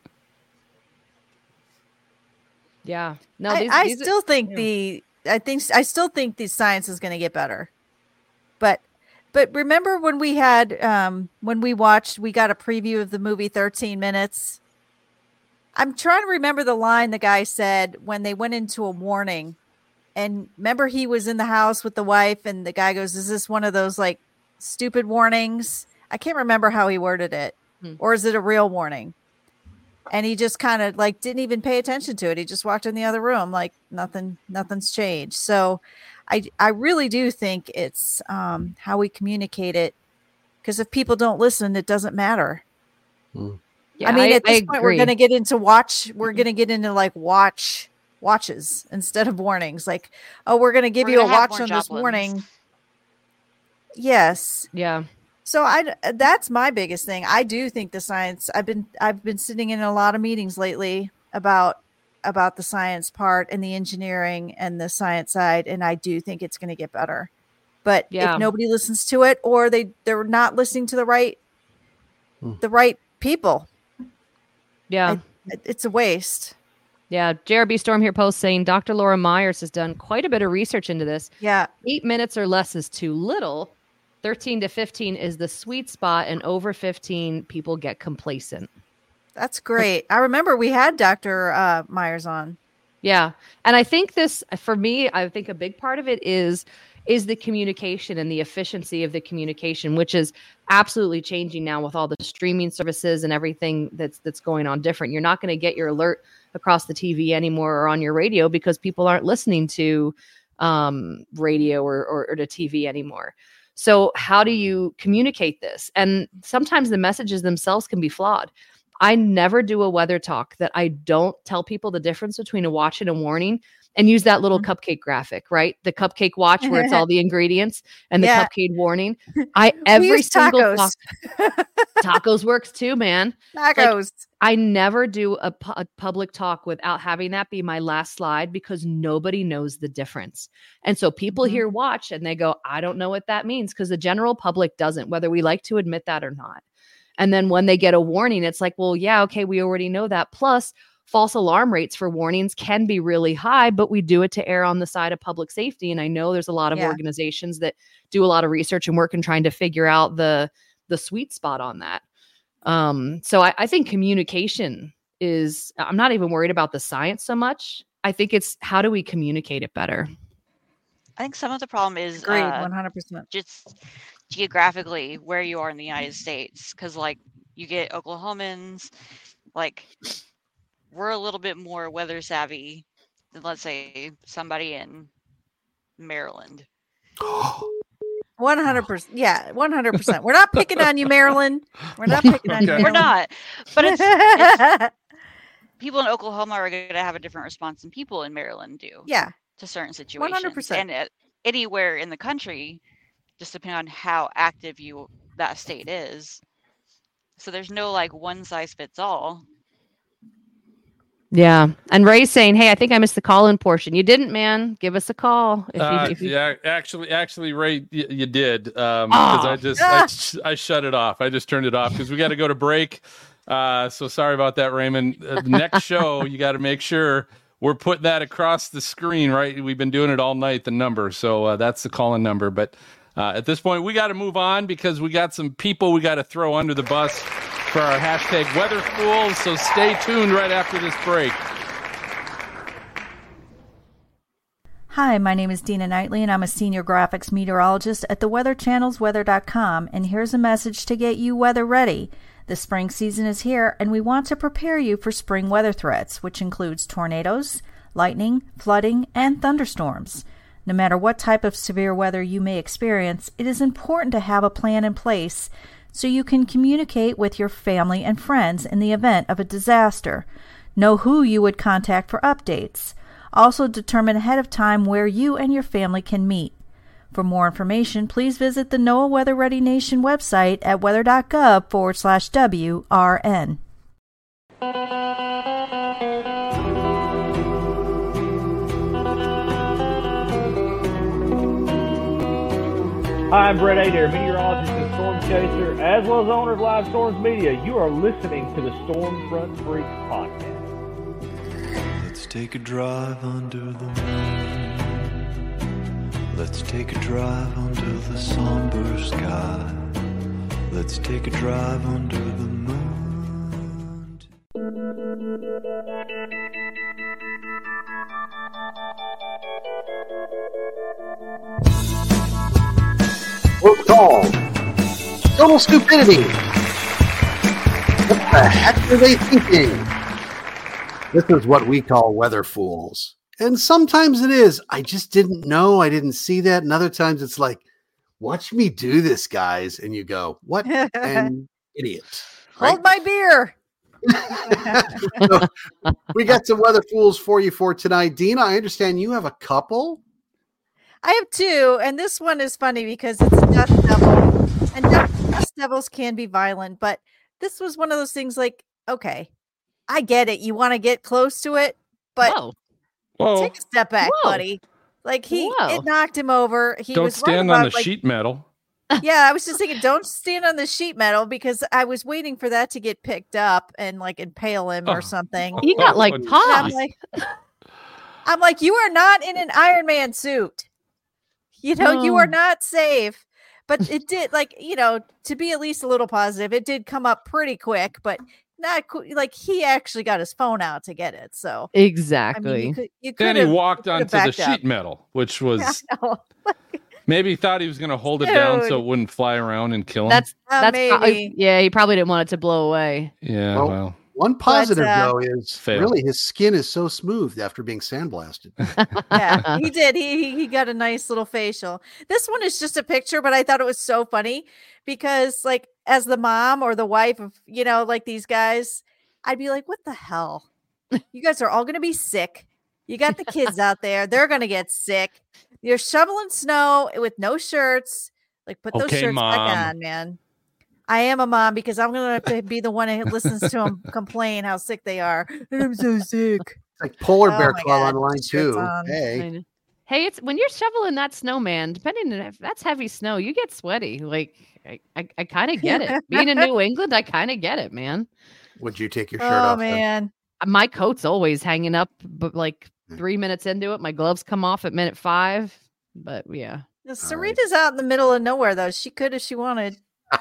Yeah. No, I, these, I these are- still think yeah. the I think I still think the science is going to get better, but but remember when we had um, when we watched we got a preview of the movie thirteen minutes. I'm trying to remember the line the guy said when they went into a warning, and remember he was in the house with the wife, and the guy goes, "Is this one of those like stupid warnings?" I can't remember how he worded it, Hmm. or is it a real warning? And he just kind of like didn't even pay attention to it. He just walked in the other room like nothing, nothing's changed. So I, I really do think it's um, how we communicate it. Because if people don't listen, it doesn't matter. Yeah, I mean, I- at this I point, we're agree. going to get into watch. We're going to get into like watch watches instead of warnings. Like, oh, we're going to give We're you a gonna have watch more on this Joplins. warning. Yes. Yeah. So I that's my biggest thing. I do think the science. I've been I've been sitting in a lot of meetings lately about about the science part and the engineering and the science side, and I do think it's going to get better. But Yeah. if nobody listens to it, or they they're not listening to the right the right people, Yeah. I, it's a waste. Yeah, J R B Storm here posts saying Doctor Laura Myers has done quite a bit of research into this. Yeah. Eight minutes or less is too little. thirteen to fifteen is the sweet spot, and over fifteen, people get complacent. That's great. I remember we had Doctor Uh, Myers on. Yeah. And I think this, for me, I think a big part of it is is the communication and the efficiency of the communication, which is absolutely changing now with all the streaming services and everything that's that's going on different. You're not going to get your alert across the T V anymore or on your radio because people aren't listening to um, radio or, or, or to T V anymore. So how do you communicate this? And sometimes the messages themselves can be flawed. I never do a weather talk that I don't tell people the difference between a watch and a warning and use that little cupcake graphic, right? The cupcake watch where it's all the ingredients and the Yeah. cupcake warning. I We every use single tacos. talk- tacos works too, man. Like, Tacos. I never do a, pu- a public talk without having that be my last slide because nobody knows the difference. And so people Mhm. hear watch and they go, I don't know what that means because the general public doesn't, whether we like to admit that or not. And then when they get a warning, it's like, well, yeah, okay, we already know that. Plus, false alarm rates for warnings can be really high, but we do it to err on the side of public safety. And I know there's a lot of Yeah. organizations that do a lot of research and work in trying to figure out the the sweet spot on that. Um, so I, I think communication is, I'm not even worried about the science so much. I think it's how do we communicate it better? I think some of the problem is Agreed, uh, one hundred percent. just geographically where you are in the United States. Because, like, you get Oklahomans, like, we're a little bit more weather savvy than, let's say, somebody in Maryland. One hundred percent. Yeah, one hundred percent. We're not picking on you, Maryland. We're not picking on you. Okay. We're Maryland. not. But it's, it's people in Oklahoma are going to have a different response than people in Maryland do. Yeah. To certain One situations. hundred percent. And at anywhere in the country, just depending on how active you that state is. So there's no like one size fits all. Yeah. And Ray's saying, hey, I think I missed the call-in portion. You didn't, man. Give us a call. If you, Uh, if you, yeah, actually, actually, Ray, y- you did. Um, 'cause I Oh. just, I, sh- I shut it off. I just turned it off because we got to go to break. Uh, so sorry about that, Raymond. Uh, the next show, you got to make sure we're putting that across the screen, right? We've been doing it all night, the number. So uh, that's the call-in number. But uh, at this point, we got to move on because we got some people we got to throw under the bus for our hashtag Weather Fools. So stay tuned right after this break. Hi, my name is Dina Knightley, and I'm a senior graphics meteorologist at the Weather Channel's weather dot com, and here's a message to get you weather ready. The spring season is here, and we want to prepare you for spring weather threats, which includes tornadoes, lightning, flooding, and thunderstorms. No matter what type of severe weather you may experience, it is important to have a plan in place so you can communicate with your family and friends in the event of a disaster. Know who you would contact for updates. Also determine ahead of time where you and your family can meet. For more information, please visit the NOAA Weather Ready Nation website at weather.gov forward slash WRN. Hi, I'm Brett Adair, meteorologist and storm chaser, as well as owner of Live Storms Media. You are listening to the Storm Front Freaks podcast. Let's take a drive under the moon. Let's take a drive under the somber sky. Let's take a drive under the moon. What's called total stupidity. What the heck are they thinking? This is what we call weather fools. And sometimes it is. I just didn't know. I didn't see that. And other times it's like, watch me do this, guys. And you go, what an idiot. Hold my beer. So, we got some weather fools for you for tonight. Dina, I understand you have a couple. I have two, and this one is funny because it's a dust devil. And dust devils can be violent, but this was one of those things like, okay, I get it. You want to get close to it, but Whoa. Whoa. take a step back, Whoa. buddy. Like he, Whoa. it knocked him over. He Don't was right stand on about, the like- sheet metal. Yeah, I was just thinking, don't stand on the sheet metal because I was waiting for that to get picked up and like impale him or Oh. something. He got like And I'm tossed. like, I'm like, you are not in an Iron Man suit. You know, you are No. not safe. But it did, like, you know, to be at least a little positive, it did come up pretty quick, but not qu- like he actually got his phone out to get it. So I Exactly. mean, you could, you Then could he walked have onto the backed sheet up. metal, which was I know. maybe he thought he was going to hold it down so Dude. it wouldn't fly around and kill him. That's Uh, that's probably, maybe. yeah. He probably didn't want it to blow away. yeah, Well, well, One positive, uh, though, is Fail. really his skin is so smooth after being sandblasted. Yeah, he did. He he- he got a nice little facial. This one is just a picture, but I thought it was so funny because, like, as the mom or the wife of, you know, like these guys, I'd be like, what the hell? You guys are all going to be sick. You got the kids out there. They're going to get sick. You're shoveling snow with no shirts. Like, put those Okay, shirts Mom. back on, man. I am a mom because I'm going to be the one who listens to them complain how sick they are. I'm so sick. It's like polar Oh bear my club God, online shirts too. on. Hey, Hey, it's when you're shoveling that snow, man. Depending on if that's heavy snow, you get sweaty. Like I, I, I kind of get it. Being in New England, I kind of get it, man. would you take your shirt Oh, off? then? man. My coat's always hanging up, but like three minutes into it, my gloves come off at minute five. But yeah, Now, Sarita's out in the middle of nowhere, though. She could if she wanted.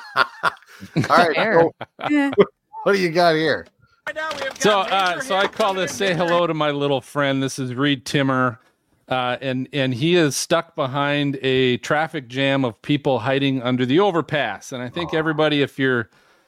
All right, Fair. so what do you got here? So, uh, so I call this "Say Hello to My Little Friend." This is Reed Timmer, uh, and and he is stuck behind a traffic jam of people hiding under the overpass. And I think everybody, if you're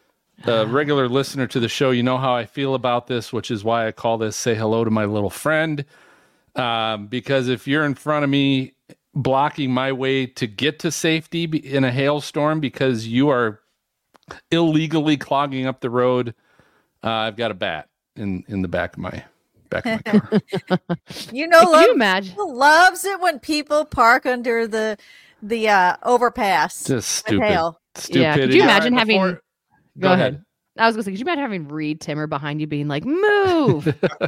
a regular listener to the show, you know how I feel about this, which is why I call this "Say Hello to My Little Friend." Um, because if you're in front of me, blocking my way to get to safety be- in a hailstorm because you are illegally clogging up the road, uh, I've got a bat in, in the back of my back of my car. You know, Can love, you imagine? people loves it when people park under the the uh, overpass. Just with stupid. hail. Stupidity. yeah. Could you All right, imagine having? before- Go, ahead. I was gonna say, could you imagine having Reed Timmer behind you, being like, "Move"?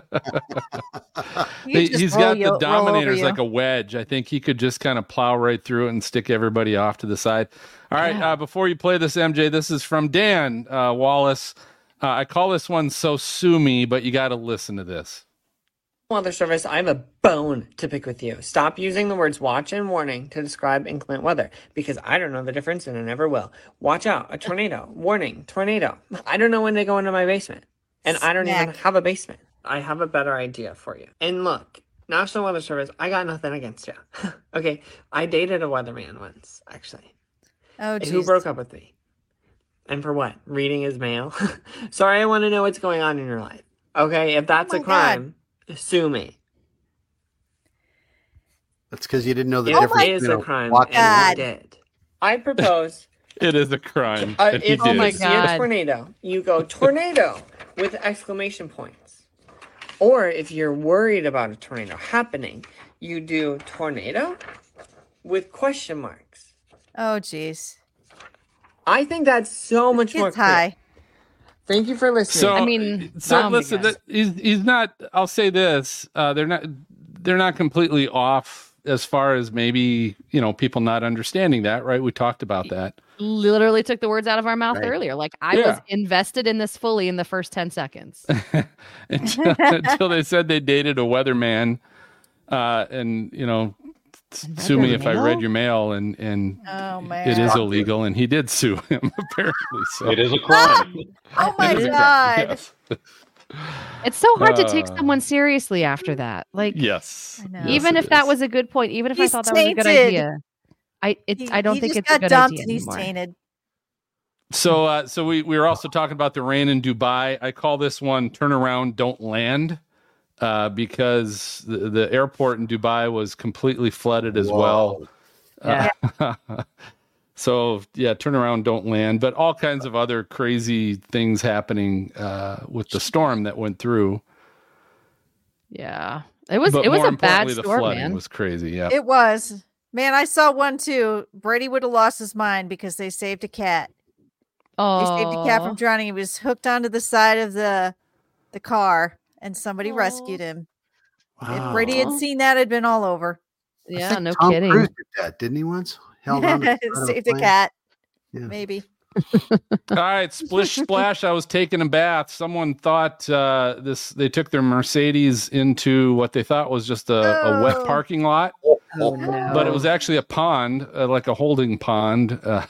You He, just he's roll got you- the roll over Dominators you. like a wedge. I think he could just kind of plow right through it and stick everybody off to the side. All right, Yeah. uh, before you play this, M J, this is from Dan uh, Wallace. Uh, I call this one "So Sue Me," but you got to listen to this. Weather Service, I have a bone to pick with you. Stop using the words watch and warning to describe inclement weather because I don't know the difference and I never will. Watch out, a tornado. Warning, tornado. I don't know when they go into my basement. And I don't even Smack. have a basement. I have a better idea for you. And look, National Weather Service, I got nothing against you. Okay, I dated a weatherman once, actually. Oh, Who geez. broke up with me? And for what? Reading his mail? Sorry, I want to know what's going on in your life. Okay, if that's Oh a my crime, sue me. That's because you didn't know the It difference. is between a crime, watch and I and- did. I propose. It is a crime. Uh, and he if did. you see a tornado, you go tornado with exclamation points. Or if you're worried about a tornado happening, you do tornado with question marks. Oh, geez. I think that's so much more It's clear. high. Thank you for listening. So, I mean, so um, listen, that, he's he's not. I'll say this: uh, they're not they're not completely off as far as maybe you know people not understanding that, right? We talked about that. Literally took the words out of our mouth Right. earlier. Like I Yeah. was invested in this fully in the first ten seconds. until, until they said they dated a weatherman, uh, and you know, s- sue me if I mail? read your mail, and and Oh, man. it is illegal, and he did sue him apparently. So It is a crime. Oh, my It is a crime, God. yes. It's so hard to take Uh, someone seriously after that. Like Yes. I know. even Yes, if it that is. was a good point, even if He's I thought that was a good tainted. idea, I it He- I don't he think just it's a got good dumped idea and he's anymore. tainted. So, uh, so we, we were also talking about the rain in Dubai. I call this one "Turn Around, Don't Land," uh, because the, the airport in Dubai was completely flooded as well. Yeah. Uh, so, yeah, turn around, don't land. But all kinds of other crazy things happening uh, with the storm that went through. Yeah. It was But it was more a bad importantly, the storm, flooding man. was crazy. Yeah. It was. Man, I saw one too. Brady would have lost his mind because they saved a cat. They saved a cat Oh. from drowning. He was hooked onto the side of the the car and somebody rescued him. If Brady had Wow. seen that, it'd been all over. I Yeah, think no Tom kidding. Cruise did that, didn't he? Once held on to the side of Saved a plane? cat. Yeah. Maybe. All right, splish splash. I was taking a bath. Someone thought uh, this. They took their Mercedes into what they thought was just a, a wet Oh. parking lot, Oh no. but it was actually a pond, uh, like a holding pond. Uh,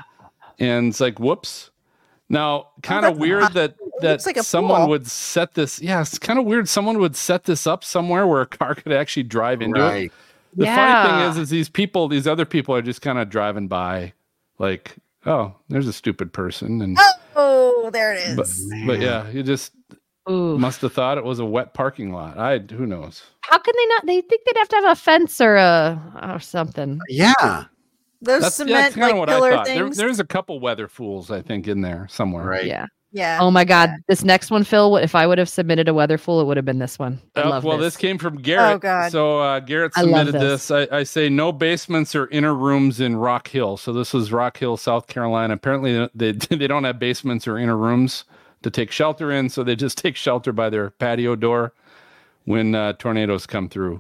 and it's like, whoops. Now, kind of that's weird not- that that looks like a someone pool. would set this. Yeah, it's kind of weird. Someone would set this up somewhere where a car could actually drive into it. Right. The funny Yeah. thing is, is these people, these other people, are just kind of driving by, like, oh, there's a stupid person, and Oh, there it but, is. but yeah, you just Ooh. must have thought it was a wet parking lot. I who knows? How can they not? They think they'd have to have a fence or a or something. Yeah. Those That's, yeah, cement that's kind of like what I pillar thought. There, things. there's a couple weather fools, I think, in there somewhere. Right. Yeah. yeah. Oh my God. This next one, Phil. What if I would have submitted a weather fool? It would have been this one. I Uh, love well, this. this came from Garrett. Oh, God. So uh, Garrett I love submitted this. this. I, I say no basements or inner rooms in Rock Hill. So this was Rock Hill, South Carolina. Apparently, they they don't have basements or inner rooms to take shelter in. So they just take shelter by their patio door when uh, tornadoes come through.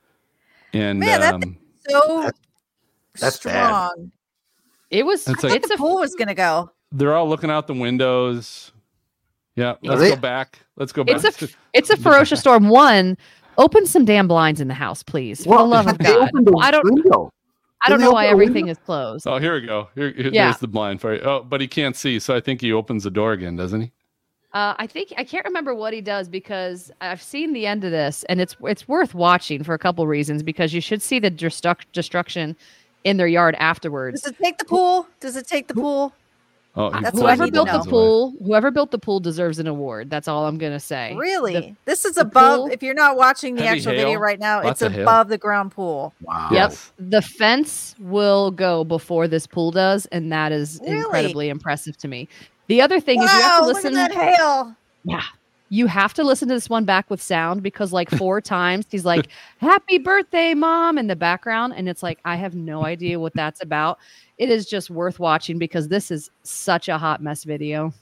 And Man, that um, so that's bad. strong. It was. It's I like- thought the pool was gonna go. they're all looking out the windows. Yeah, let's they- go back. Let's go back. It's a it's a ferocious storm. One, open some damn blinds in the house, please. For the love of they God. opened the I don't. window. I don't Didn't they know why open the everything window? is closed. Oh, here we go. Here, here- Yeah. there's the blind for you. Oh, but he can't see, so I think he opens the door again, doesn't he? Uh, I think I can't remember what he does because I've seen the end of this, and it's it's worth watching for a couple reasons. Because you should see the destruct, destruction in their yard afterwards. Does it take the pool? Does it take the pool? Oh, he That's pulls what I Whoever the need to built the know. blinds away. pool, whoever built the pool deserves an award. That's all I'm gonna say. Really? The- this is the above. pool- If you're not watching the Heavy actual hail. video right now, Lots it's of hail. above the ground pool. Wow. Yep. Yes. The fence will go before this pool does, and that is Really? incredibly impressive to me. The other thing is you have Wow! to Look listen. at that hail. Yeah. You have to listen to this one back with sound because like four times he's like, "Happy birthday, Mom," in the background. And it's like, I have no idea what that's about. It is just worth watching because this is such a hot mess video.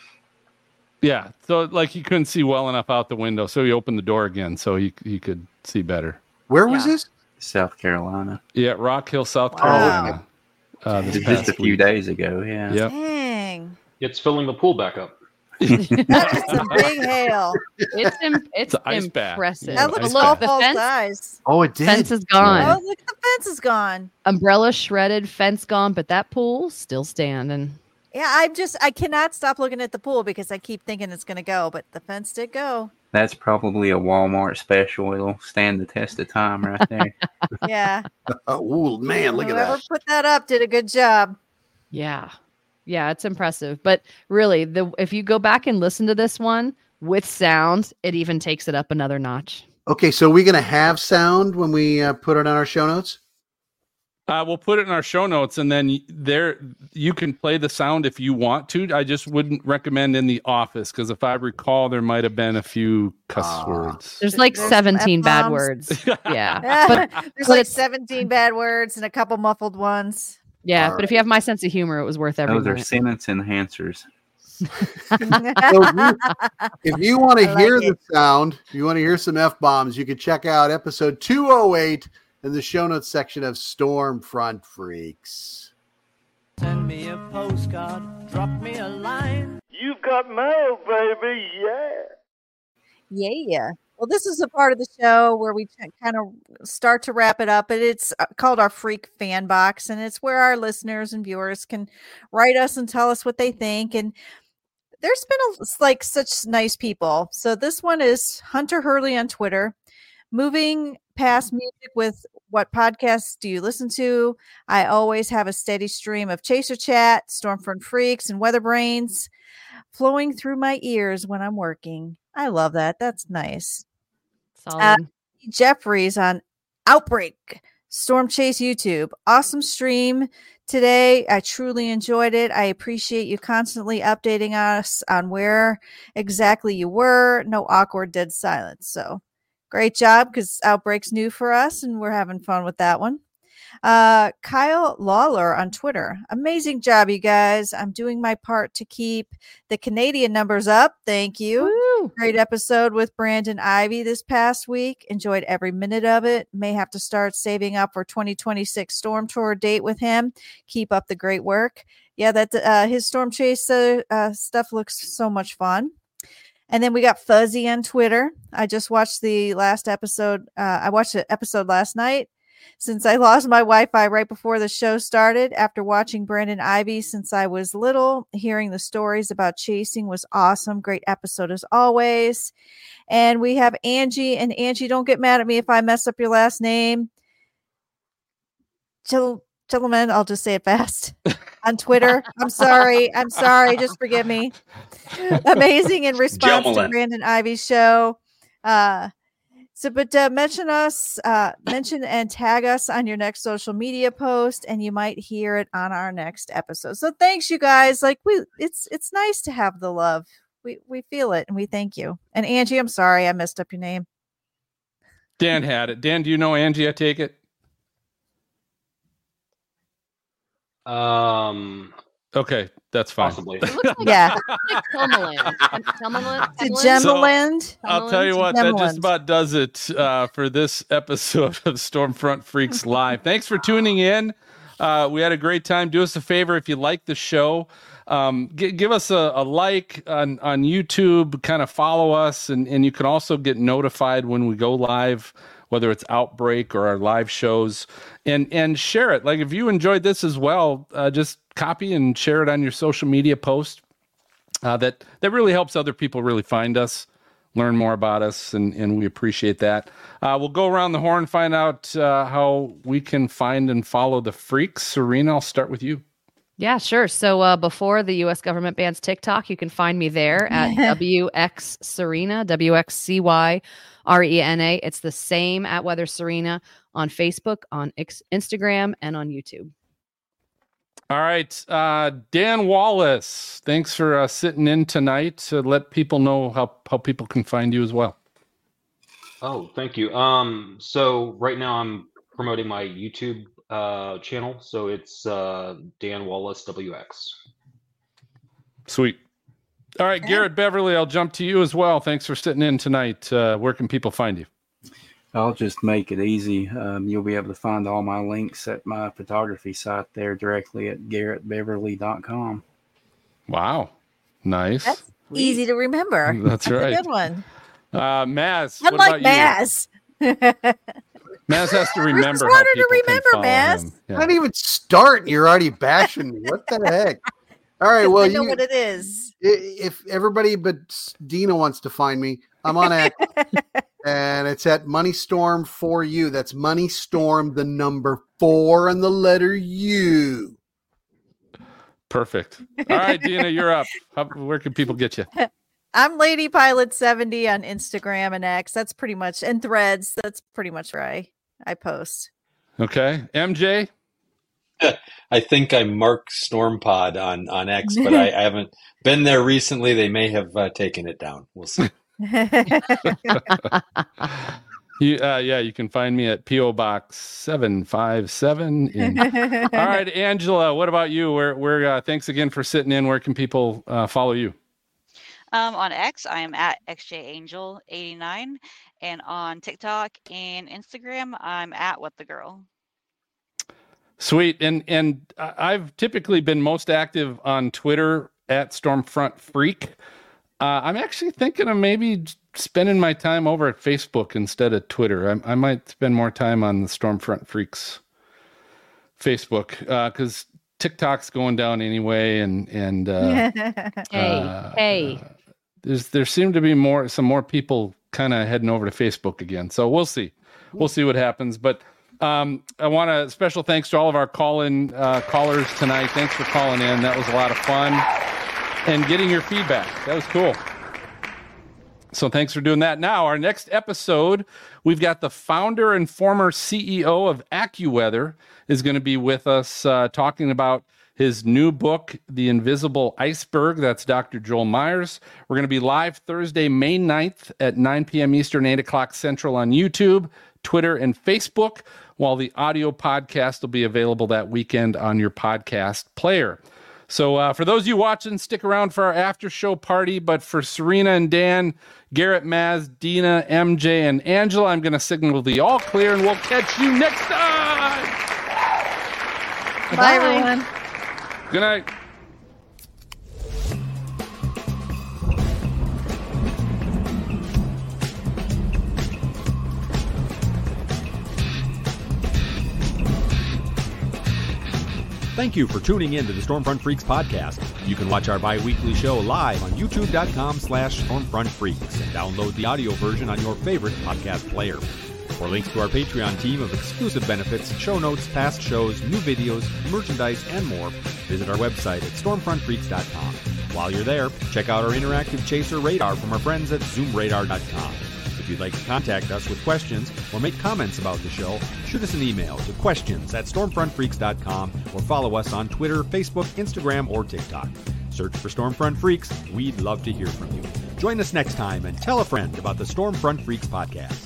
Yeah. So like he couldn't see well enough out the window, so he opened the door again so he he could see better. Where was Yeah. this? South Carolina. Yeah, Rock Hill, South Wow. Carolina. Uh, this Just a past few week. days ago. Yeah. Yep. Dang. It's filling the pool back up. That is some big hail. It's im- it's an ice bath. impressive. Yeah, That But looks look, golf the ball fence- size. Oh, it did. Fence is gone. Oh, look, the fence is gone. Umbrella shredded, fence gone, but that pool still standing. Yeah, I'm just I cannot stop looking at the pool because I keep thinking it's gonna go, but the fence did go. I That's probably a Walmart special. It'll stand the test of time right there. Yeah. Oh man, look Whoever at that. put that up did a good job. Yeah. Yeah, it's impressive. But really, the if you go back and listen to this one with sound, it even takes it up another notch. Okay, so are we going to have sound when we uh, put it on our show notes? Uh, we'll put it in our show notes, and then there you can play the sound if you want to. I just wouldn't recommend in the office because if I recall, there might have been a few cuss uh, words. There's like There's seventeen bad F-bombs. words. Yeah, but but there's but like it's- seventeen bad words and a couple muffled ones. yeah. All But if you have my sense of humor, it was worth every Those are minute. sentence enhancers. So if you, if you want to I like hear it. the sound, if you want to hear some F-bombs, you can check out episode two oh eight in the show notes section of Stormfront Freaks. Send me a postcard, drop me a line. You've got mail, baby. Yeah. Yeah. Well, this is a part of the show where we kind of start to wrap it up, but it's uh, called our Freak Fan Box, and it's where our listeners and viewers can write us and tell us what they think. And there's been a, like such nice people. So this one is Hunter Hurley on Twitter. Moving past music with what podcasts do you listen to? I always have a steady stream of Chaser Chat, Stormfront Freaks, and Weather Brains flowing through my ears when I'm working. I love that. That's nice. Solid. Uh, Jeffries on Outbreak, Storm Chase YouTube. Awesome stream today. I truly enjoyed it. I appreciate you constantly updating us on where exactly you were. No awkward dead silence. So great job, because Outbreak's new for us and we're having fun with that one. Uh, Kyle Lawler on Twitter. Amazing job, you guys. I'm doing my part to keep the Canadian numbers up. Thank you. Woo. Great episode with Brandon Ivy this past week. Enjoyed every minute of it. May have to start saving up for twenty twenty-six Storm Tour date with him. Keep up the great work. Yeah, that uh, his Storm Chase uh, uh, stuff looks so much fun. And then we got Fuzzy on Twitter. I just watched the last episode. Uh, I watched the episode last night. Since I lost my Wi-Fi right before the show started, after watching Brandon Ivy since I was little, hearing the stories about chasing was awesome. Great episode as always. And we have Angie. And Angie, don't get mad at me if I mess up your last name. Chill, Chillman, I'll just say it fast. On Twitter. I'm sorry. I'm sorry. Just forgive me. Amazing in response Jummelin. to Brandon Ivy's show. Uh, So, but uh, mention us, uh, mention and tag us on your next social media post, and you might hear it on our next episode. So, thanks, you guys. Like we, it's it's nice to have the love. We we feel it, and we thank you. And Angie, I'm sorry I messed up your name. Dan had it. Dan, do you know Angie? I take it. Um. Okay, that's fine. Possibly. It looks like, Yeah. it looks like Telmaland. Telmaland? To Telmaland? Gemmaland. I'll tell you what, that Gemmaland. just about does it uh, for this episode of Stormfront Freaks Live. Thanks for tuning in. Uh, we had a great time. Do us a favor if you like the show. Um, g- give us a, a like on, on YouTube, kind of follow us, and, and you can also get notified when we go live, whether it's Outbreak or our live shows, and and share it. Like if you enjoyed this as well, uh, just copy and share it on your social media post. Uh, that that really helps other people really find us, learn more about us, and, and we appreciate that. Uh, we'll go around the horn, find out uh, how we can find and follow the freaks. Serena, I'll start with you. Yeah, sure. So uh, before the U S government bans TikTok, you can find me there at W X Serena, W X C Y R E N A. It's the same at Weather Serena on Facebook, on X- Instagram, and on YouTube. All right, uh, Dan Wallace, thanks for uh, sitting in tonight to let people know how, how people can find you as well. Oh, thank you. Um, so right now I'm promoting my YouTube uh, channel. So it's uh, Dan Wallace W X. Sweet. All right, Garrett Beverly, I'll jump to you as well. Thanks for sitting in tonight. Uh, where can people find you? I'll just make it easy. Um, you'll be able to find all my links at my photography site there directly at garrett beverly dot com. Wow. Nice. That's easy to remember. That's right. A good one. Uh, Maz, what Unlike about Maz. you? Maz has to remember It's how harder people to can remember, follow Maz. him. I didn't even start, and you're already bashing me. What the heck? All right, well, I know you, what it is. if everybody but Dina wants to find me, I'm on X, and it's at Money Storm for you. That's Money Storm, the number four and the letter U. Perfect. All right, Dina, you're up. How, where can people get you? I'm Lady Pilot seventy on Instagram and X. That's pretty much, and Threads. That's pretty much where I, I post. Okay. M J? I think I'm Mark Stormpod on, on X, but I, I haven't been there recently. They may have uh, taken it down. We'll see. you, uh, yeah, you can find me at P O Box seven five seven. In... All right, Angela, what about you? Where, where? Uh, thanks again for sitting in. Where can people uh, follow you? Um, on X, I am at X J Angel eighty-nine, and on TikTok and Instagram, I'm at What the Girl. Sweet. And and I've typically been most active on Twitter at Stormfront Freak. Uh, I'm actually thinking of maybe spending my time over at Facebook instead of Twitter. I, I might spend more time on the Stormfront Freaks Facebook because uh, TikTok's going down anyway. And and uh, hey, uh, hey, uh, there's there seem to be more some more people kind of heading over to Facebook again. So we'll see. We'll see what happens. But Um, I want a special thanks to all of our call-in uh, callers tonight. Thanks for calling in. That was a lot of fun. And getting your feedback. That was cool. So thanks for doing that. Now, our next episode, we've got the founder and former C E O of AccuWeather is going to be with us uh, talking about his new book, The Invisible Iceberg. That's Doctor Joel Myers. We're going to be live Thursday, May ninth at nine p.m. Eastern, eight o'clock Central on YouTube, Twitter, and Facebook, while the audio podcast will be available that weekend on your podcast player. So uh, for those of you watching, stick around for our after show party. But for Serena and Dan, Garrett, Maz, Dina, M J, and Angela, I'm going to signal the all clear, and we'll catch you next time. Bye, Bye everyone. Good night. Thank you for tuning in to the Stormfront Freaks podcast. You can watch our bi-weekly show live on youtube.com slash Stormfront Freaks and download the audio version on your favorite podcast player. For links to our Patreon team of exclusive benefits, show notes, past shows, new videos, merchandise, and more, visit our website at stormfront freaks dot com. While you're there, check out our interactive chaser radar from our friends at zoom radar dot com. If you'd like to contact us with questions or make comments about the show, shoot us an email to questions at stormfront freaks dot com or follow us on Twitter, Facebook, Instagram, or TikTok. Search for Stormfront Freaks. We'd love to hear from you. Join us next time and tell a friend about the Stormfront Freaks podcast.